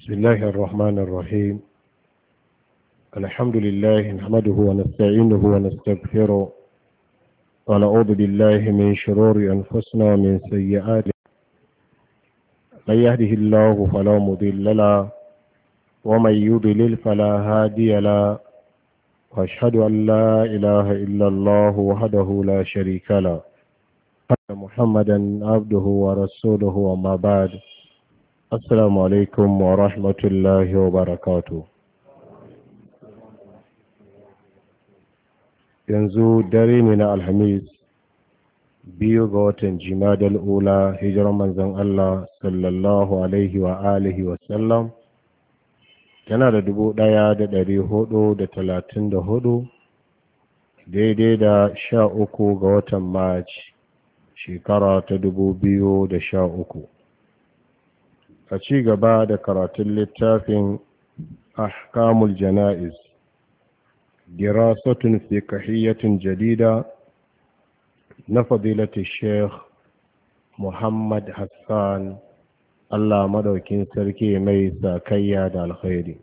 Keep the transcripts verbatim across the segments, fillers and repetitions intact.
بسم الله الرحمن الرحيم. الحمد لله نحمده ونستعينه ونستغفره ونعوذ بالله من شرور أنفسنا ومن سيئات. من يهده الله فلا مضل له ومن يضلل فلا هادي له، وأشهد أن لا إله إلا الله وحده لا شريك له، محمدا عبده ورسوله، وما بعد. Assalamu alaikum wa rahmatullahi wa barakatu. Yanzu dare ne na Alhamis, biyu ga watan Jimadal Ula, hijirar manzon Allah sallallahu alaihi wa alihi wa sallam, tana da dubu ɗaya da ɗari hudu da talatin da hudu, daidai da sha uku ga watan Mac, shekara ta dubu biyu da sha uku. A ci gaba da karatun littafin ahkamul jana'iz, dirasatun fiqhiyyatin jadida na fadilatu sheikh Muhammad Hassan, Allah madaukin sarki mai sakayya da alkhairi.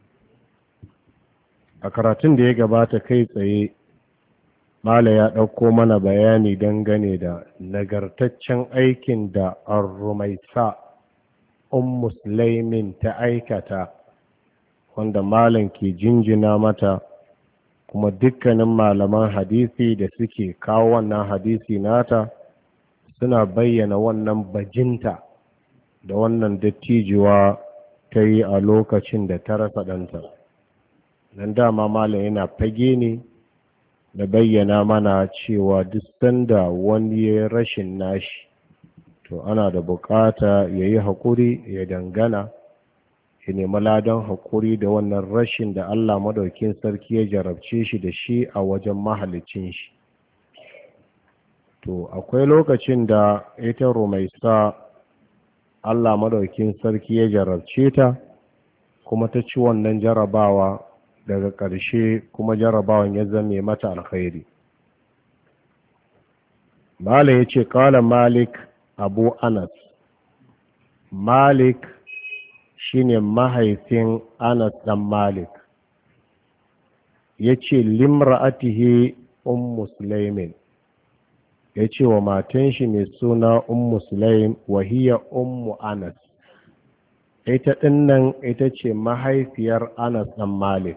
A karatun da ya gabata kai tsaye, Mala ya ɗauko mana bayani dangane da nagartaccen aikin da Ar-Rumaisa um musulmin ta aikata, wanda malam ke jinjina mata, kuma dukkanin malaman hadisi da suke kawo wannan hadisi nata suna bayyana wannan bajinta da wannan dattijuwa ta yi a lokacin da ta rasa ɗanta. Nan dama malam yana fage ne da bayyana mana cewa duk sanda wani ya rashin nashi, to ana da bukata ya yi haƙuri, ya dangana, ya nemi ladan haƙuri da wannan rashin da Allah madaukin sarki ya jarabce shi da shi a wajen mahalicin shi. To akwai lokacin da ita Rumaisa Allah madaukin sarki ya jarabce ta, kuma ta ci wannan jarabawa, daga ƙarshe kuma jarabawan ya zame mata alkhairi. Malam ya ce ƙala Malik Abu Anas. Malik shine mahaifin Anas dan Malik. Yace limra'atihi ummu Sulaimin, yace wa matan shi mai suna ummu Sulaim, wa hiya ummu Anas. Ita dinnan ita ce mahaifiyar Anas dan Malik.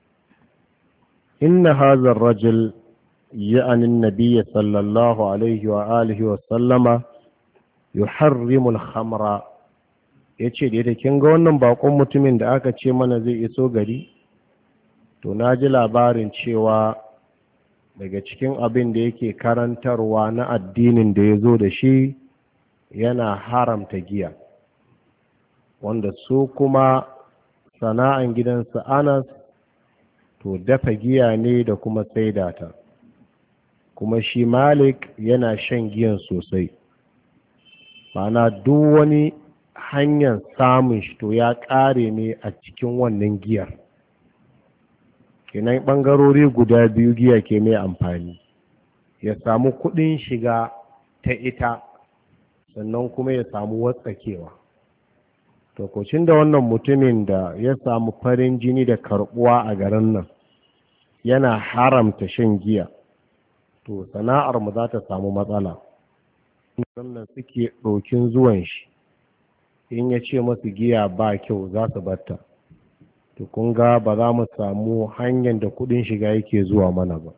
Inna hadha ar-rajul ya'ni an-nabiy sallallahu alaihi wa alihi wa sallama yuharrimul khamra. Yace da yake kin ga wannan bakon mutumin da aka ce mana zai iso gari, to na ji labarin cewa daga cikin abin da yake karantarwa na addinin da ya zo da shi yana haramta giya, wanda su kuma sana'an gidansu Anas to dafa giya ne da kuma saidata, kuma shi Malik yana shan giyan sosai. Ma'ana duk wani hanyar samun shi to ya ƙare ne a cikin wannan giyar. Kenan ɓangarori guda biyu giya ke mai amfani, ya samu kuɗin shiga ta ita, sannan kuma ya samu watsakewa. To kocin da wannan mutumin da ya samu farin jini da karɓuwa a garin nan yana haramta shan giya, to sana'ar mu za ta samu matsala. Sannan suke ɗokin zuwan shi, in ya ce masu giya ba kyau za su batta, to kun ga ba za mu samu hanyar da kudin shiga yake zuwa mana ba.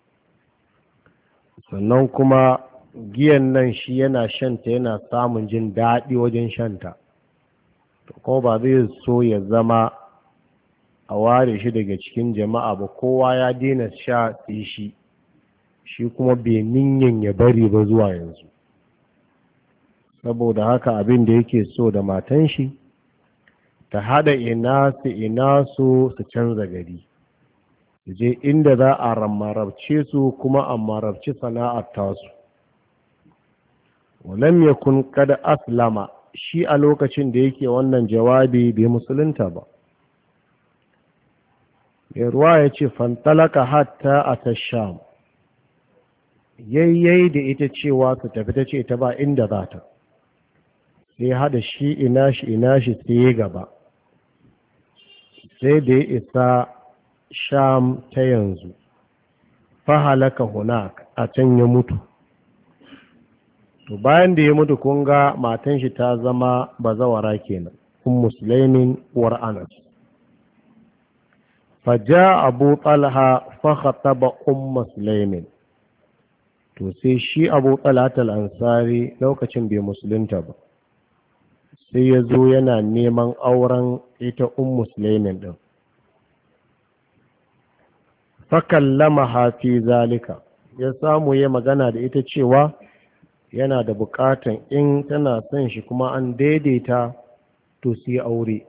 Sannan kuma giyan nan shi yana shanta yana samun jin daɗi wajen shanta, to kuma ba zai so ya zama a ware shi daga cikin jama'a ba, kowa ya daina sha sai shi shi kuma bai ninyan ya bari ba zuwa yanzu. Saboda haka abin da yake so da matan shi, ta hada ina su ina su su canza gari, je inda za a ramarabce su kuma a marabci sana'ar tasu. Walam yakun kad aslama, shi a lokacin da yake wannan jawabi bai musulunta ba. Mai ruwa ya ce fantalaka hatta a tasham, yayyai da ita cewa su tafi, ta ce ta ba inda za ta, sai hada shi ina shi ina shi sai ya gaba, sai da ya isa sham ta yanzu fahalaka hunak a can ya mutu. To bayan da ya mutu kun ga matan shi ta zama bazawara kenan, ummu sulaimin uwar anas. faja abu talha fa khataba ummu sulaimin, to sai shi abu talha al-ansari lokacin bai musulunta ba, sai ya zo yana neman auren ita ummu sulaimin din. fa kallamaha fi zalika, ya samu ya magana da ita cewa yana da bukatan in tana son shi kuma an daidaita to su yi aure.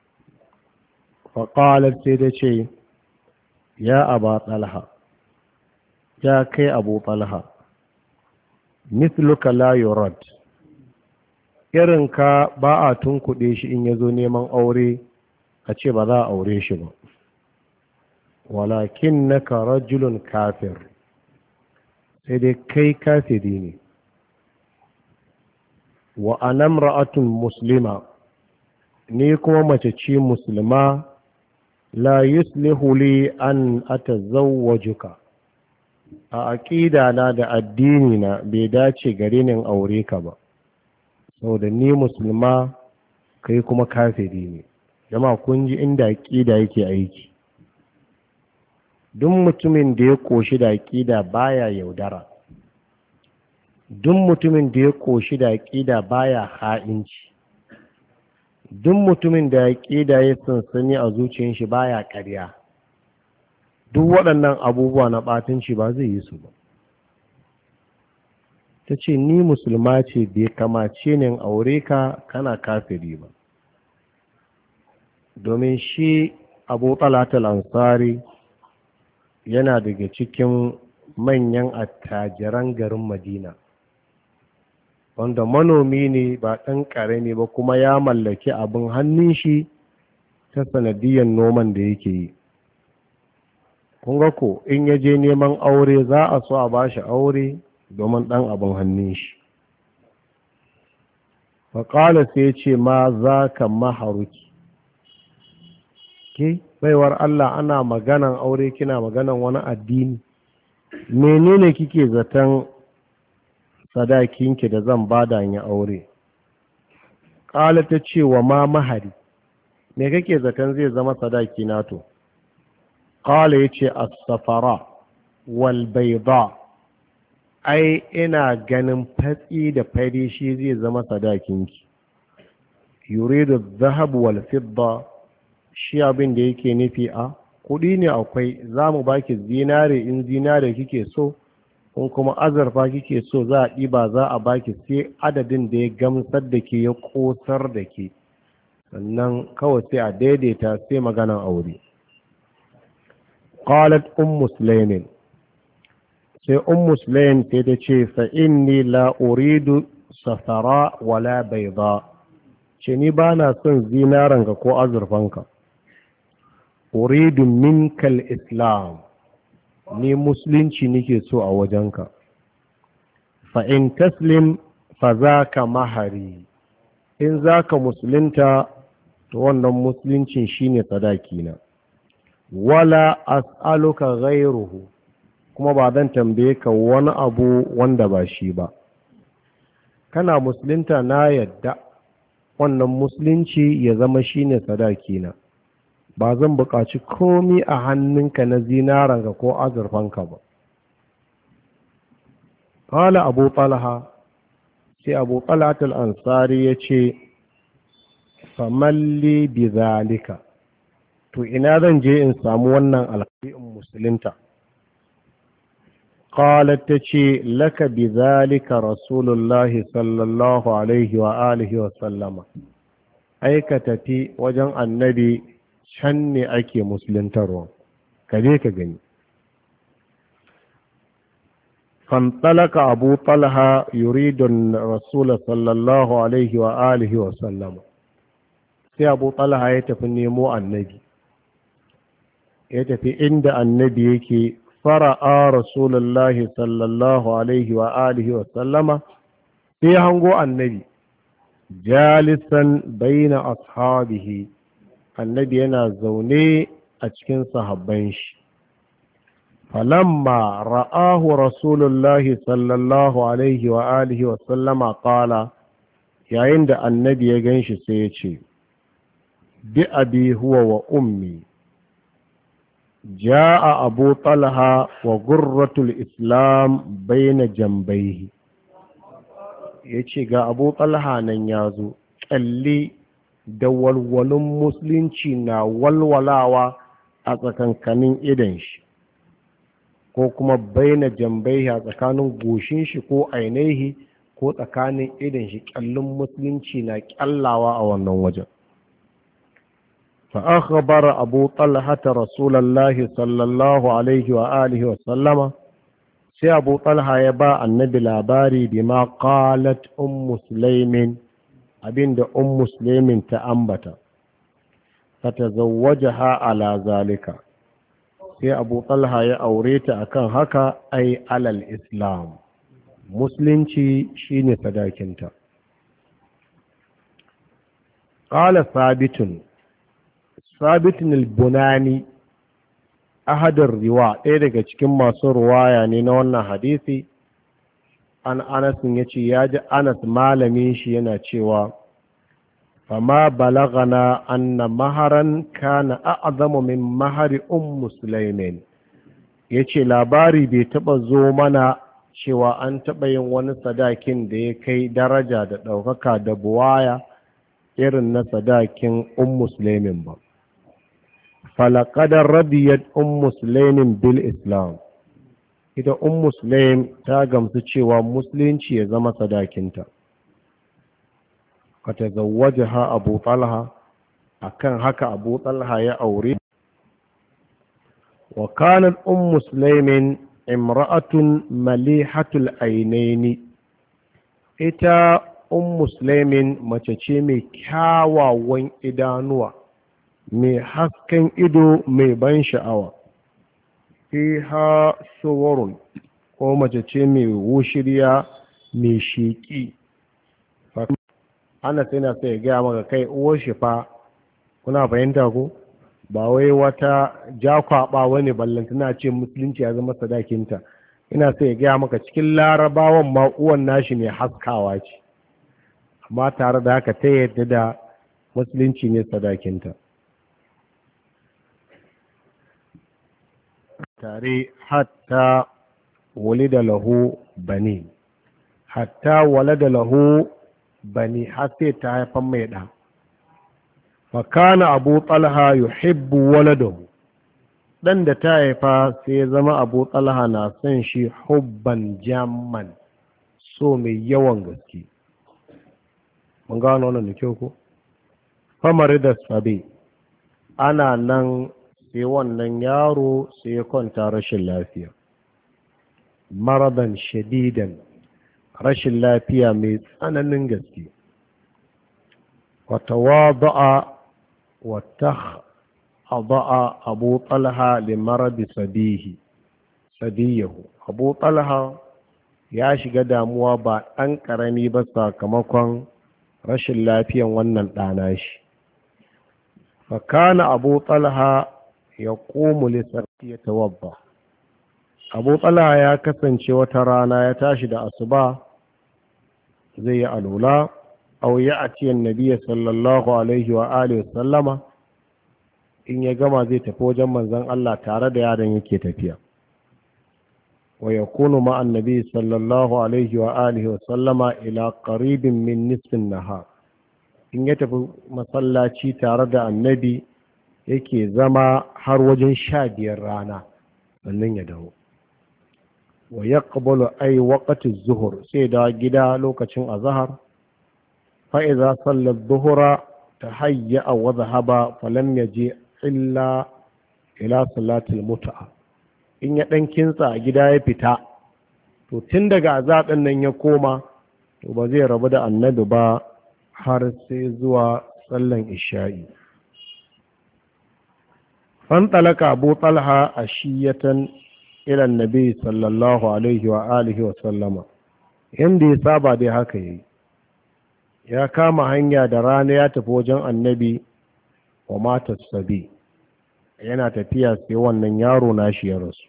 faƙalar sai da ce, ya aba talha, ya kai abu talha, misluka la yurad, irinka ba a tunkuɗe shi in ya zo neman aure a ce ba za a aure shi ba. walakin naka rajulun kafir, sai dai kai kafiri ne. wa anam ra'atun muslima, ni kuma mace ce musulma, la yuslihu li an atazawwajuka, a aqida na da addini na bai dace gare ni aure ka ba, saboda ni musulma kai kuma kafiri ne. jama'a kun ji inda aqida yake aiki. duk mutumin da ya koshi da aqida baya yaudara, duk mutumin da ya koshi da aqida baya ha'inci, duk mutumin da aqida ya sansani a zuciyar shi baya ƙarya. duk waɗannan abubuwa na ɓatanci ba zai yi su ba. ta ce ni musulma ce, bai kamace ni aure ka kana kafiri ba. domin shi abu talatal ansari yana daga cikin manyan attajiran garin madina, wanda manomi ne ba ɗan ƙarami ba, kuma ya mallaki abin hannun shi ta sanadiyyar noman da yake yi. kun ga ko in ya je neman aure za a so a ba shi aure domin ɗan abin hannun shi. faƙala sai ce, ma za ka maharuki, ke baiwar Allah, ana maganan aure kina maganan wani addini, menene kike zaton sadakinki da zan bada ya aure? ƙala ta ce, wa ma mahari, me kake zaton zai zama sadaki na to? ƙala ya ce, as-safara wal bayda, ai ina ganin fatsi da fari shi zai zama sadakinki. yuridu dhahab wal fidda, shi abin da yake nufi a kuɗi ne akwai, za mu baki zinare in zinare kike so, kun kuma azurfa kike so za a ɗiba za a baki sai adadin da ya gamsar da ke ya ƙosar da ke, sannan kawai sai a daidaita sai maganan aure. qalat ummu sulaimin, sai ummu sulaim sai ta ce, fa inni la uridu safara wala bayda, ce ni ba na son zinaranka ko azurfanka. uridu minkal islam, ni musulunci nake so a wajenka. fa in taslim fa zaka mahari, in zaka musulunta to wannan musuluncin shine sadakina. wala as'aluka ghayruhu, kuma ba zan tambaye ka wani abu wanda ba shi ba. kana musulunta na yadda wannan musulunci ya zama shine sadakina, ba zan buƙaci komi a hannunka na zinaranka ko azurfanka ba. Kala abu talha, sai abu talhatul ansari ya ce, famalli bi zalika, to ina zan je in samu wannan alkhairin musulunta? Qalat ta ce, laka bi zalika rasulullahi sallallahu alaihi wa alihi wa sallama, aika tafi wajen annabi, can ne ake musuluntarwa, ka je ka gani. fantalaka abu talha yuridun rasul sallallahu alaihi wa alihi wa sallama, sai abu talha ya tafi nemo annabi, ya tafi inda annabi yake. fara'a rasulullahi sallallahu alaihi wa alihi wa sallama, sai hango annabi jalisan baina ashabihi, annabi yana zaune a cikin sahabban shi. falamma ra'ahu rasulullahi sallallahu alaihi wa alihi wa sallama qala, yayin da annabi ya ganshi sai ya ce, bi abi huwa wa ummi, ja'a abu talha wa gurratul islam baina jambaihi. yace ga abu talha nan yazo, kalli da walwalin musulunci na walwalawa a tsakankanin idan shi, ko kuma baina jambaihi a tsakanin goshin shi ko ainihi ko tsakanin idan shi, kyallin musulunci na kyallawa a wannan wajen. فأخبر أبو طلحة رسول الله صلى الله عليه وآله وسلم. سي أبو طلحة يبا النبي لاباري بما قالت أم سليم، أبين دا أم سليم تأنبت، فتزوجها على ذلك. سي أبو طلحة يأوريت أكن هكا أي على الإسلام، مسلم شيني صداكنت. قال ثابت sabitin al-bunani ahadar riwa, ɗaya daga cikin masu ruwaya ne na wannan hadisi, an anas ya ce ya ji anas malamin shi yana cewa, fama balagana anna maharan kana a'zamu min mahari ummu sulaimin. ya ce labari bai taɓa zo mana cewa an taɓa yin wani sadakin da ya kai daraja da ɗaukaka da buwaya irin na sadakin ummu sulaimin ba. falakadar radiyar ummu sulaimin bil islam, ita ummu sulaim ta gamsu cewa musulunci ya zama sadakinta. ka tazawwaja ha abu talha, akan haka abu talha ya aure. wa kanat ummu sulaimin imra'atun malihatul ainaini, ita ummu sulaimin mace ce mai kyawawan idanuwa, mai hasken ido mai ban sha'awa. fiha suwarun, ko mace ce mai wushiriya mai sheƙi. ana sai na sai gaya maka kai uwar shi fa, kuna fahimta ko ba wai wata jakwaɓa wani ballantana ce musulunci ya zama sadakinta. ina sai gaya maka cikin larabawan ma uwan nashi mai haskawa ce, amma tare da haka ta yadda da musulunci ne sadakinta. tare hatta walida lahu bani, hatta walada lahu bani, har sai ta haifan mai ɗa. fakana abu talha yuhibbu waladahu, ɗan da ta haifa sai ya zama abu talha na son shi hubban jamman, so mai yawan gaske. mun gano wannan da kyau ko? famari da sabi, ana nan sai wannan yaro sai ya kwanta rashin lafiya, maradan shadidan, rashin lafiya mai tsananin gaske. wata wada'a wata hada'a abu talha li maradi sadihi sadiyahu, abu talha ya shiga damuwa ba ɗan ƙarami ba sakamakon rashin lafiyan wannan ɗana shi. fakana abu talha ya ƙomu lissarki ya tawabba, abu talha ya kasance wata rana ya tashi da asuba zai yi alula, au ya atiyan nabiya sallallahu alaihi wa alihi sallama, in ya gama zai tafi wajen manzon Allah tare da yaron yake tafiya. wa yakunu ma'an nabi sallallahu alaihi wa alihi wa sallama ila qaribin min nisfin nahar, in ya tafi masallaci tare da annabi yake zama har wajen sha biyar rana sannan ya dawo. wa yaqbalu ay waqti zuhur, sai da gida lokacin azhar. fa idza salla adh-dhuhra tahayya wa dhahaba falam yaji illa ila salati al-mut'a, in ya dan kinsa a gida ya fita to tun daga azabin nan ya koma to ba zai rabu da annabi ba har sai zuwa sallan isha'i. fantalaka abu talha ashiyatan ila annabi sallallahu alaihi wa alihi wa sallama, yanda ya saba dai haka yi, ya kama hanya da rana ya tafi wajen annabi wa mata sabi, yana tafiya sai wannan yaro nashi ya rasu.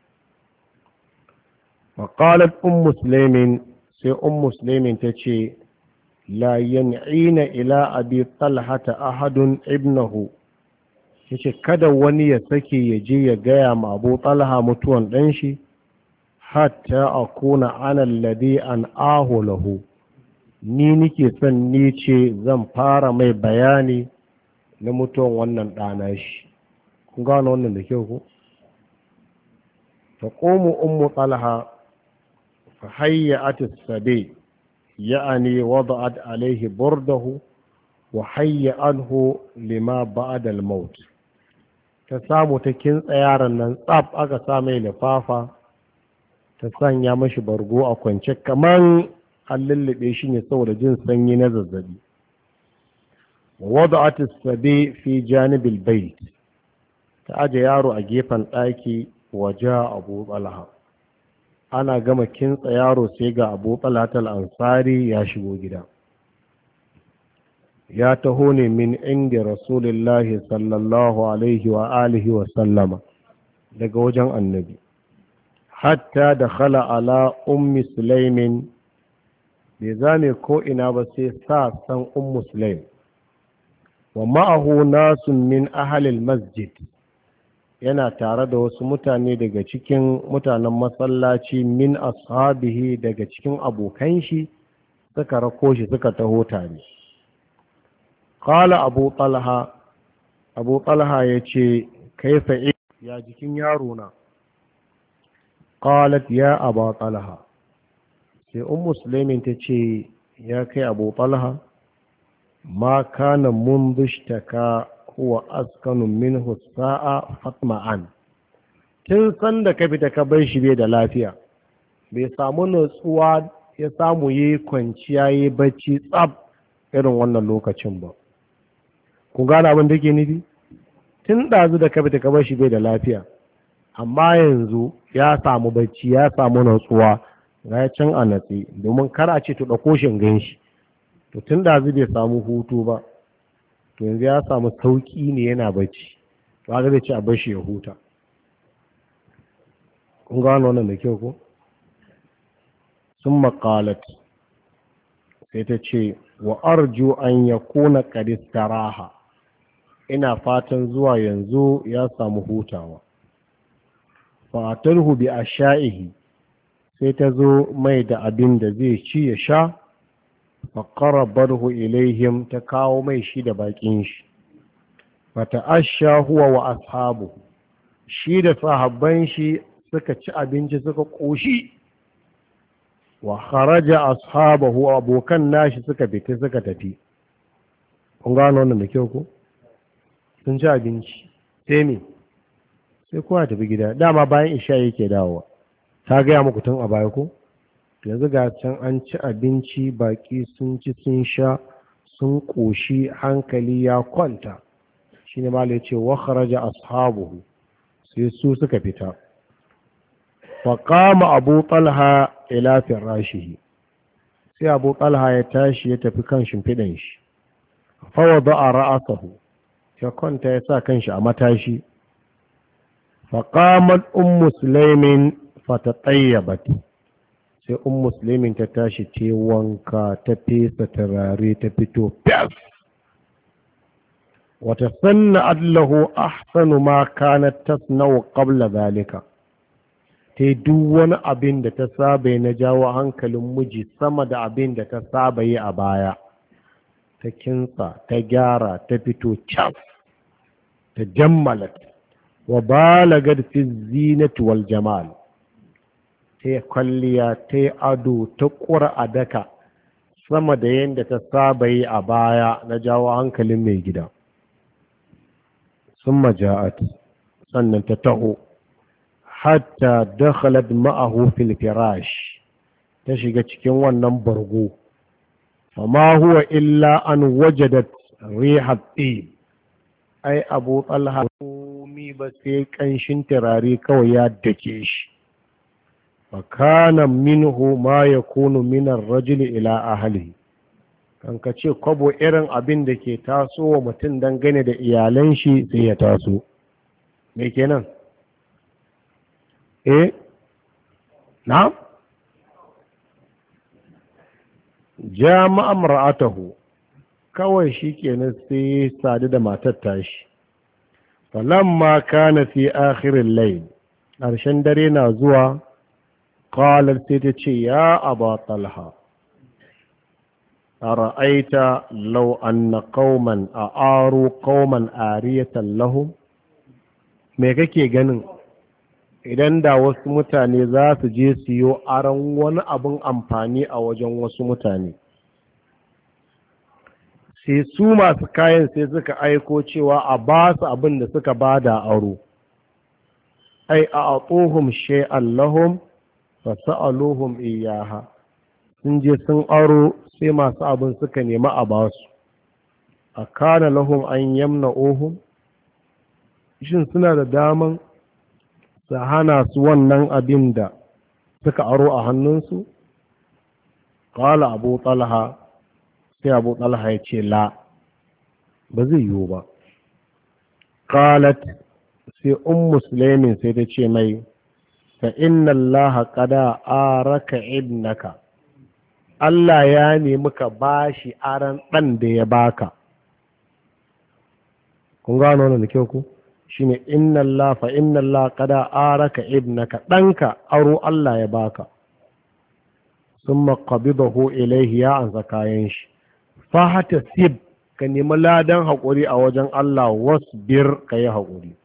Maƙalar un musulmin, sai un musulmin ta ce, la yan'ina ila abi talhata ahadun ibnahu, yace kada wani ya sake ya je ya gaya ma abu talha mutuwan ɗan shi, hatta akuna ana alladhi an ahu lahu, ni nike son ni ce zan fara mai bayani na mutuwan wannan ɗana shi. Kun gano wannan da kyau ku? taqumu ummu talha fa hayyat as-sabi, ya'ani wada'at alayhi burdahu wa hayya'anhu lima ba'da al-maut. Ta samu ta kintsa yaron nan tsaf, aka sa mai lifafa, ta sanya mashi bargo a kwance kaman an lullube shi ne saboda jin sanyi na zazzabi. wada'at as-sabi fi janibil bayt, ta aje yaro a gefen ɗaki. waje abu talha, ana gama kintsa yaro sai ga abu talha al-ansari ya shigo gida. ya taho ne min inda rasulullahi sallallahu alaihi wa alihi wa sallama, daga wajen annabi. hatta da khala ala ummi sulaimin, bai zame ko ina ba sai sa san ummu sulaim, wa ma'ahu nasun min ahalil masjid, yana tare da wasu mutane daga cikin mutanen masallaci, min ashabihi, daga cikin abokan shi, suka rako shi suka taho tare. Qala abu talha, abu talha ya ce, kaifa ya jikin yaro na? Qalat ya abu talha, sai ummu sulaimin ta ce, ya kai abu talha, ma kana mundu ishtaka huwa askanu minhu sa'a fatma'an, tun san da ka fita ka bar shi bai da lafiya, bai samu nutsuwa ya samu yi kwanciya yi bacci tsab irin wannan lokacin ba. Ku gane abin da ke nufi? Tun ɗazu da ka fita ka bar shi bai da lafiya, amma yanzu ya samu bacci ya samu nutsuwa, ga ya can a natsi, domin kar a ce to ɗauko shi gan shi, to tun ɗazu bai samu hutu ba, to yanzu ya samu sauƙi ne yana bacci, to haka zai ce a bashi ya huta. Kun gano wannan da kyau ko? Sun maƙalat, sai ta ce, wa arju an ya kuna ƙadistaraha, ina fatan zuwa yanzu ya samu hutawa. Fatarhu bi asha'ihi, sai ta zo mai da abin da zai ci ya sha, faƙarabarhu ilaihim, ta kawo mai shi da baƙin shi. Fata asha huwa wa ashabu, shi da sahabban shi suka ci abinci suka ƙoshi. Wa kharaja ashabahu, abokan nashi suka fita suka tafi. Kun gano wannan da kyau ko? Sun ci abinci sai me? Sai kowa tafi gida. Dama bayan isha yake dawowa, ta gaya muku tun a baya ko? Yanzu ga can an ci abinci, baki sun ci sun sha sun ƙoshi, hankali ya kwanta. Shi ne malai ce wa kharaja ashabuhu, sai su suka fita. Faƙama abu talha ila firashihi, sai abu talha ya tashi ya tafi kan shimfiɗan shi. Fawada a ra'asahu, ya kwanta ya sa kanshi a matashi. Faƙamar ummu sulaimin fatatayyabat, sai ummu sulaimin ta tashi ta wanka, ta fesa turare, ta fito fiyas. Wata sanna allahu ahsanu ma kanat tasna'u qabla zalika, ta yi duk wani abin da ta saba na jawo hankalin miji sama da abin da ta saba yi a baya. Ta kinsa, ta gyara, ta fito cas, ta jammalat, wa balagar fi zinati wal jamal, ta yi kwalliya, ta yi ado, ta ƙura a daka sama da yadda ta saba yi a baya na jawo hankalin mai gida. Sun maja'at, sannan ta taho, hatta dakhalat ma'ahu fil firash, ta shiga cikin wannan bargo. Fama huwa illa an wajadat rihat tib, ai abu talha komi ba sai kanshin turare kawai ya dake shi. Fa kana minhu ma yakunu min ar-rajuli ila ahlihi, kan ka ce kwabo irin abin da ke taso wa mutum dangane da iyalan shi sai ya taso. Me kenan? eh na jama'a mar'atahu, kawai shi kenan sai sadu da matar tashi. falamma kana fi akhirin layl, ƙarshen dare na zuwa, qalat sai ta ce ya aba talha ara'aita law anna qauman a'aru qauman ariyatan lahum, me kake ganin idan da wasu mutane za su je su yi aron wani abin amfani a wajen wasu mutane, sai su masu kayan sai suka aiko cewa a ba su abin da suka ba da aro, ai a atuhum shay'an lahum fa sa'aluhum iyaha, sun je sun aro sai masu abin suka nemi a ba su, a kana lahum an yamna'uhum, shin suna da daman su hana su wannan abin da suka aro a hannunsu? Qala abu talha, sai abu talha ya ce la, ba zai yiwu ba. Qalat, sai um muslimin sai ta ce mai, fa inna allaha qada araka ibnaka, Allah ya nemi ka bashi aran dan da ya baka. Kun gano wannan da kyau ku? Shine inna Allah fa inna Allah qada araka ibnaka, danka aro Allah ya baka. Summa qabidahu ilayhi, ya ansa kayan shi. Fa hata sib, ka nemi ladan haƙuri a wajen Allah, wasbir, ka yi haƙuri.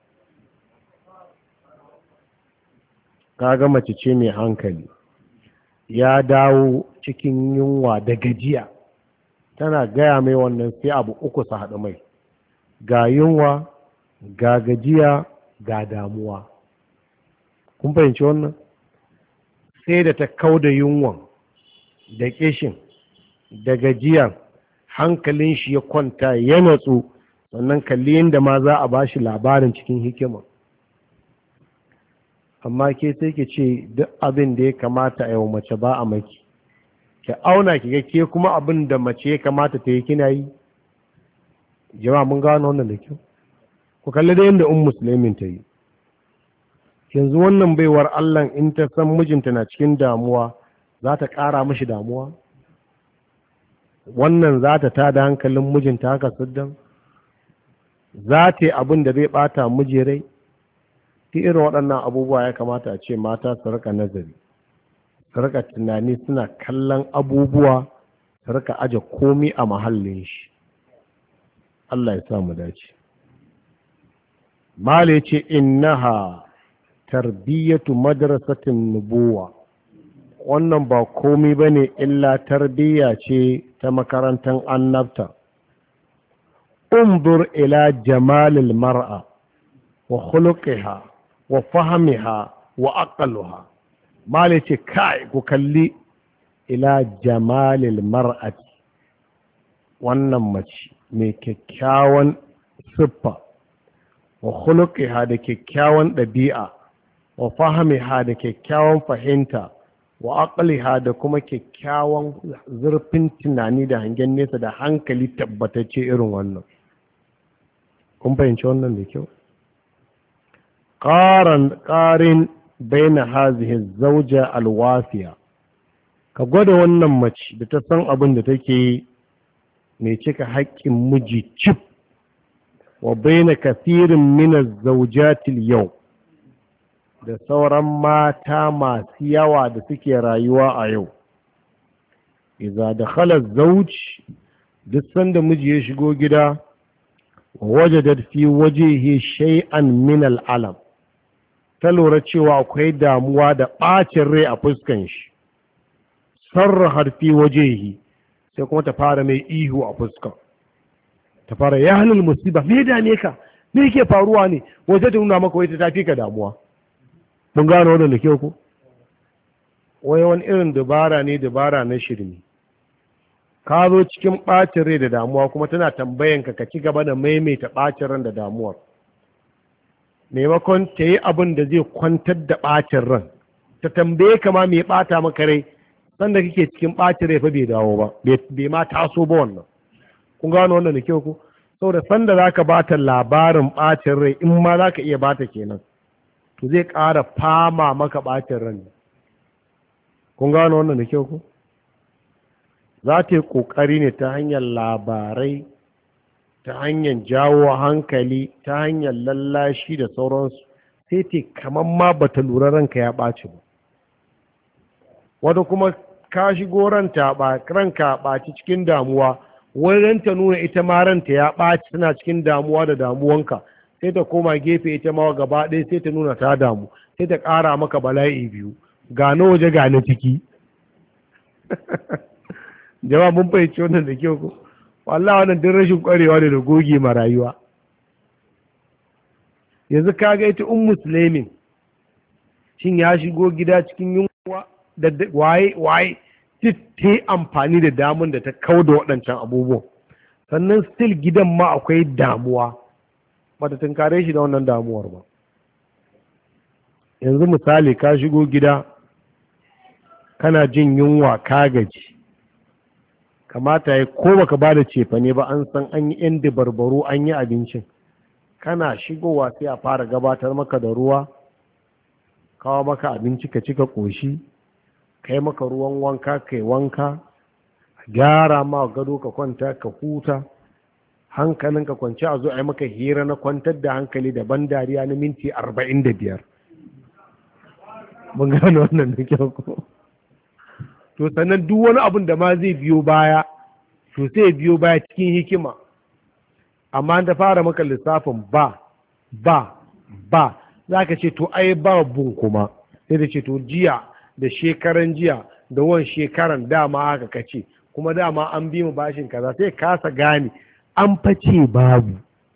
Kaga mace ce mai hankali, ya dawo cikin yunwa da gajiya, tana gaya mai wannan sai abu uku su haɗu mai, ga yunwa, ga gajiya, ga damuwa. Kun fahimci wannan? Sai da ta kau da yunwan da ƙishin da gajiyan, hankalin shi ya kwanta ya natsu, sannan kalli yadda ma za a ba shi labarin cikin hikima. Amma ke sai ke ce duk abin da ya kamata a yau mace ba a maki, ki auna ki ga ke kuma abin da mace ya kamata ta yi kina yi. Jama'a mun gano wannan da kyau. Ku kalli da yadda um musulmin ta yi. Yanzu wannan baiwar Allah in ta san mijinta na cikin damuwa, za ta ƙara mishi damuwa? Wannan za ta tada hankalin mijinta haka siddan? Za ta yi abin da zai ɓata miji rai? Ta irin waɗannan abubuwa ya kamata a ce mata su rika nazari, su rika tunani, suna kallon abubuwa, su rika aje komi a mahallin shi. Allah ya sa mu dace. Mala ce innaha tarbiyyatu madrasatin nubuwa, wannan ba komi bane illa tarbiyya ce ta makarantar annabta. Unzur ila jamalil mar'a wa khuluqiha wa fahmiha wa aqluha. Mala ce kai ku kalli ila jamalil mar'ati, wannan mace mai kyakkyawan siffa, wa khuluqiha da kyakkyawan ɗabi'a, wa fahmiha da kyakkyawan fahimta, wa aqliha da kuma kyakkyawan zurfin tunani da hangen nesa da hankali tabbatacce irin wannan. Kun fahimci wannan da kyau? qaran qarin baina hazihi zawja alwasiya, ka gwada wannan mace da ta san abin da take yi, mai cika haƙƙin miji cif, wa baina kathirin min az-zawjatil yau, da sauran mata masu yawa da suke rayuwa a yau. Iza da khalar zauci, duk sanda miji ya shigo gida, wajadat fi wajehi shay'an min al'alam, ta lura cewa akwai damuwa da ɓacin rai a fuskan shi, sarrahar fi wajehi, sai kuma ta fara mai ihu a fuskan, ta fara ya halin musiba, me da ne ka, me yake faruwa ne, waje ta nuna maka wai ta tafi ka damuwa. Mun gano wannan da kyau ko? Wai wani irin dabara ne, dabara na shirme. Ka zo cikin ɓacin rai da damuwa kuma tana tambayan ka ka ci gaba da maimaita ɓacin ran da damuwar. Maimakon ta yi abin da zai kwantar da ɓacin ran, ta tambaye ka ma mai ɓata maka rai, sanda kake cikin ɓacin rai fa bai dawo ba bai ma taso ba wannan kun gano wannan da kyau ku saboda sanda zaka bata labarin ɓacin rai in ma zaka iya bata kenan to zai ƙara fama maka ɓacin ran kun gano wannan da kyau ku za ta yi ƙoƙari ne ta hanyar labarai ta hanyar jawo hankali ta hanyar lallashi da sauransu sai ta kamar ma bata lura ranka ya ɓaci ba wata kuma ka shigo ranta ranka ɓaci cikin damuwa wani ta nuna ita ma ranta ya ɓaci tana cikin damuwa da damuwanka sai ta koma gefe ita ma gaba ɗaya sai ta nuna ta damu sai ta ƙara maka bala'i biyu ga na waje ga na ciki jama'a mun fahimci wannan da kyau ko wallahi wannan duk rashin ƙwarewa ne da goge ma rayuwa yanzu kaga ita um muslimin shin ya shigo gida cikin yunwa da waye waye ta yi amfani da damun da ta kau da waɗancan abubuwan sannan still gidan ma akwai damuwa ba ta tunkare shi da wannan damuwar ba yanzu misali ka shigo gida kana jin yunwa ka gaji kamata ya ko baka ba da cefane ba an san an yi yan dabarbaru an yi abincin kana shigowa sai a fara gabatar maka da ruwa kawo maka abinci ka cika ƙoshi kai maka ruwan wanka kai wanka gyara ma gado ka kwanta ka huta hankalin ka kwanci a zo a yi maka hira na kwantar da hankali da ban dariya na minti arba'in da biyar mun gano wannan da kyau ko to sannan duk wani abin da ma zai biyo baya to sai biyo baya cikin hikima amma ta fara maka lissafin ba ba ba za ka ce to ai ba bun kuma sai da ce to jiya da shekaran jiya da wan shekaran dama haka kace kuma dama an bi mu bashin kaza sai kasa gane an face babu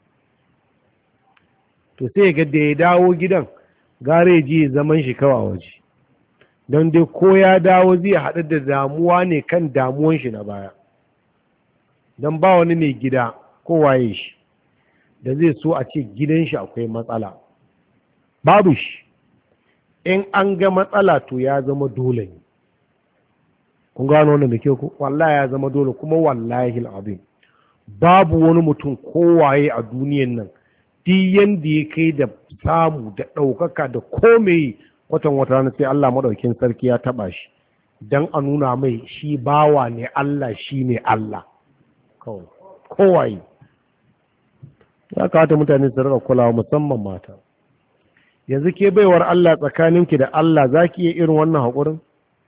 to sai ga da ya dawo gidan gare ji zaman shi kawai waje don dai ko ya dawo zai haɗu da damuwa ne kan damuwan shi na baya don ba wani mai gida ko waye shi da zai so a ce gidan shi akwai matsala babu shi in an ga matsala to ya zama dole ne kun gano wannan da ke ku wallahi ya zama dole kuma wallahi al'azim babu wani mutum kowaye a duniyan nan duk yanda ya kai da samu da ɗaukaka da komai watan wata rana sai Allah madaukin sarki ya taba shi dan a nuna mai shi bawa ne Allah shi ne Allah kawai kowaye ya kawata mutane su rika kulawa musamman mata yanzu ke baiwar Allah tsakaninki da Allah za ki iya irin wannan haƙurin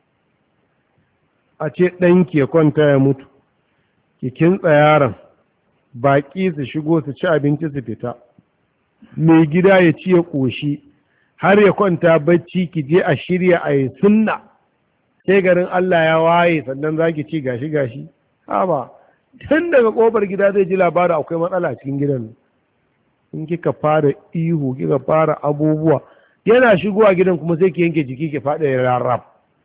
a ce ɗanki ya kwanta ya mutu ki kintsa yaron baƙi su shigo su ci abinci su fita mai gida ya ci ya ƙoshi har ya kwanta bacci ki je a shirya a yi sunna sai garin Allah ya waye sannan za ki ci gashi gashi haba tun daga ƙofar gida zai ji labarin akwai matsala cikin gidan in kika fara ihu kika fara abubuwa yana shigowa gidan kuma sai ki yanke jiki ki faɗa ya rarrab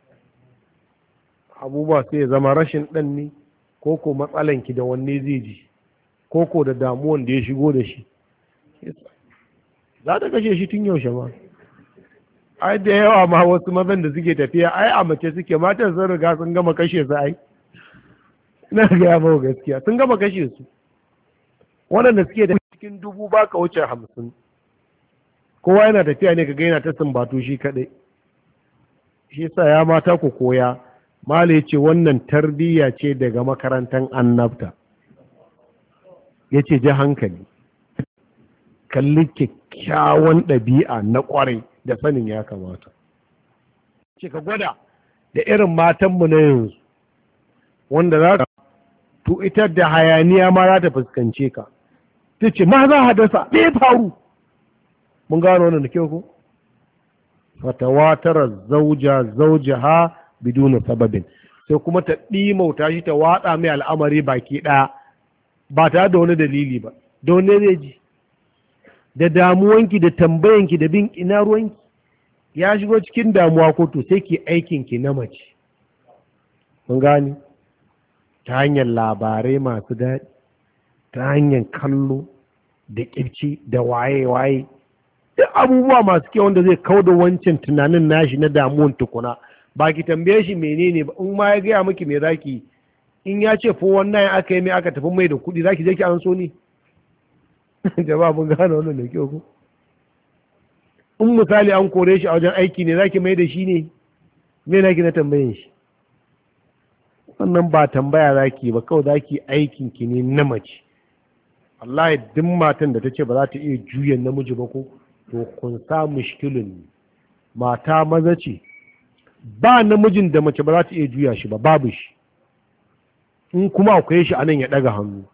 abubuwa sai ya zama rashin ɗan ne ko ko matsalanki da wanne zai ji ko ko da damuwan da ya shigo da shi za ta kashe shi tun yaushe ma ai da yawa ma wasu mazan da suke tafiya ai a mace suke matan sun riga sun gama kashe su ai ina gaya mawa gaskiya sun gama kashe su waɗanda suke da cikin dubu ba ka wuce hamsin kowa yana tafiya ne ka gaina ta sumbatu shi kaɗai shi sa ya mata ku koya mala ce wannan tarbiyya ce daga makarantar annabta ya ce ji hankali kalli kyakkyawan ɗabi'a na ƙwarai da sanin ya kamata ce ka gwada da irin matanmu na yanzu wanda za ka to ita da hayaniya ma za ta fuskance ka ta ce ma za a hadasa me faru mun gano wannan da kyau ko fatawatara zauja zaujaha biduna sababin sai kuma ta ɗimauta shi ta watsa mai al'amari baki ɗaya ba tare da wani dalili ba da wani zai ji da damuwanki da tambayanki da bin ina ruwanki ya shigo cikin damuwa ko to sai ki aikinki na mace mun gani ta hanyar labarai masu daɗi ta hanyar kallo da ƙirci da waye-waye duk abubuwa masu kyau wanda zai kau da wancan tunanin nashi na damuwan tukuna ba ki tambaye shi menene ba, in ma ya gaya miki me zaki in ya ce fo wannan aka yi mai aka tafi mai da kuɗi zaki je ki an so ni jama'a mun gane wannan da kyau ko in misali an kore shi a wajen aiki ne zaki mai da shi ne me naki na tambayin shi wannan ba tambaya zaki ba, kawai zaki aikin ki ne na mace. wallahi duk matan da ta ce ba za ta iya juya namiji ba ko to kun sa mushkilin ne. Mata maza ce, ba namijin da mace ba za ta iya juya shi ba, babu shi. In kuma akwai shi anan ya daga hannu.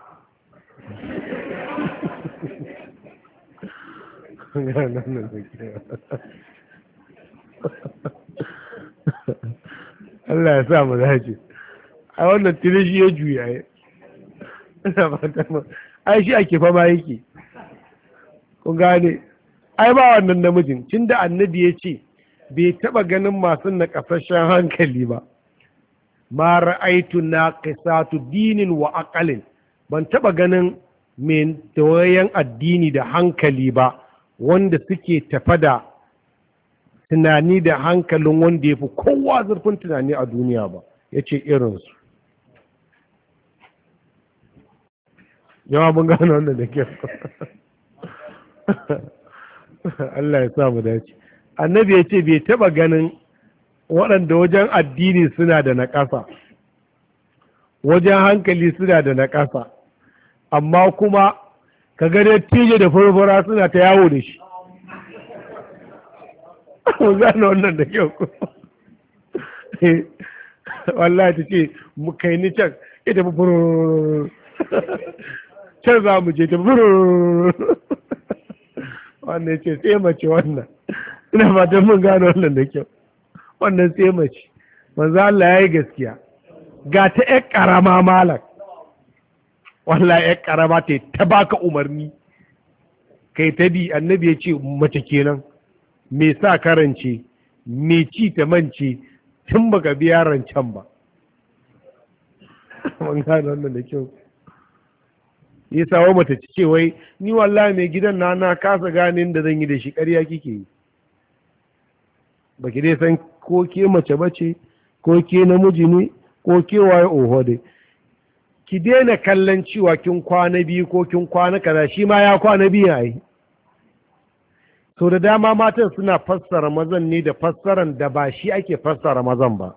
Allah ya sa mu dace. A wannan tilishi ya juya ya. Ina fata ma. Ai shi ake fama yake. Kun gane? Ai ba wannan namijin. Tun da annabi ya ce bai taba ganin masu naƙasashen hankali ba. Ma ra'aitu naqisatu dinin wa aqalin. Ban taba ganin mai tawayen addini da hankali ba wanda suke tafa da tunani da hankalin wanda ya fi kowa zurfin tunani a duniya ba, ya ce irinsu. Yawa mun gano wannan da kyau. Allah ya sa mu dace. Annabi ya ce bai taba ganin waɗanda wajen addini suna da naƙasa, wajen hankali suna da naƙasa, amma kuma ka ga dattijo da furfura suna ta yawo da shi. Mun gane wannan da kyau. Wallahi ta ce mu kai ni can ita furfura can za mu je ta furfura. Wannan ce sai mace wannan. Ina fatan mun gane wannan da kyau. Wannan sai mace. Manzo Allah ya yi gaskiya. Ga ta ƴar ƙarama malak. Wallahi ƴar ƙarama ta ta baka umarni. Kai ta bi annabi ya ce mace kenan. Me sa karance, me ci ta mance tun baka biya rancen ba. Mun gane wannan da kyau. Ya sawo mata ci ce wai ni wallahi mai gidan na na kasa gane inda zan yi da shi, ƙarya kike yi. Baki dai san ko ke mace bace ko ke namiji ne ko ke waye oho dai. Ki daina kallon cewa kin kwana biyu ko kin kwana kaza, shi ma ya kwana biyu ai. So da dama matan suna fassara mazan ne da fassaran da ba shi ake fassara mazan ba.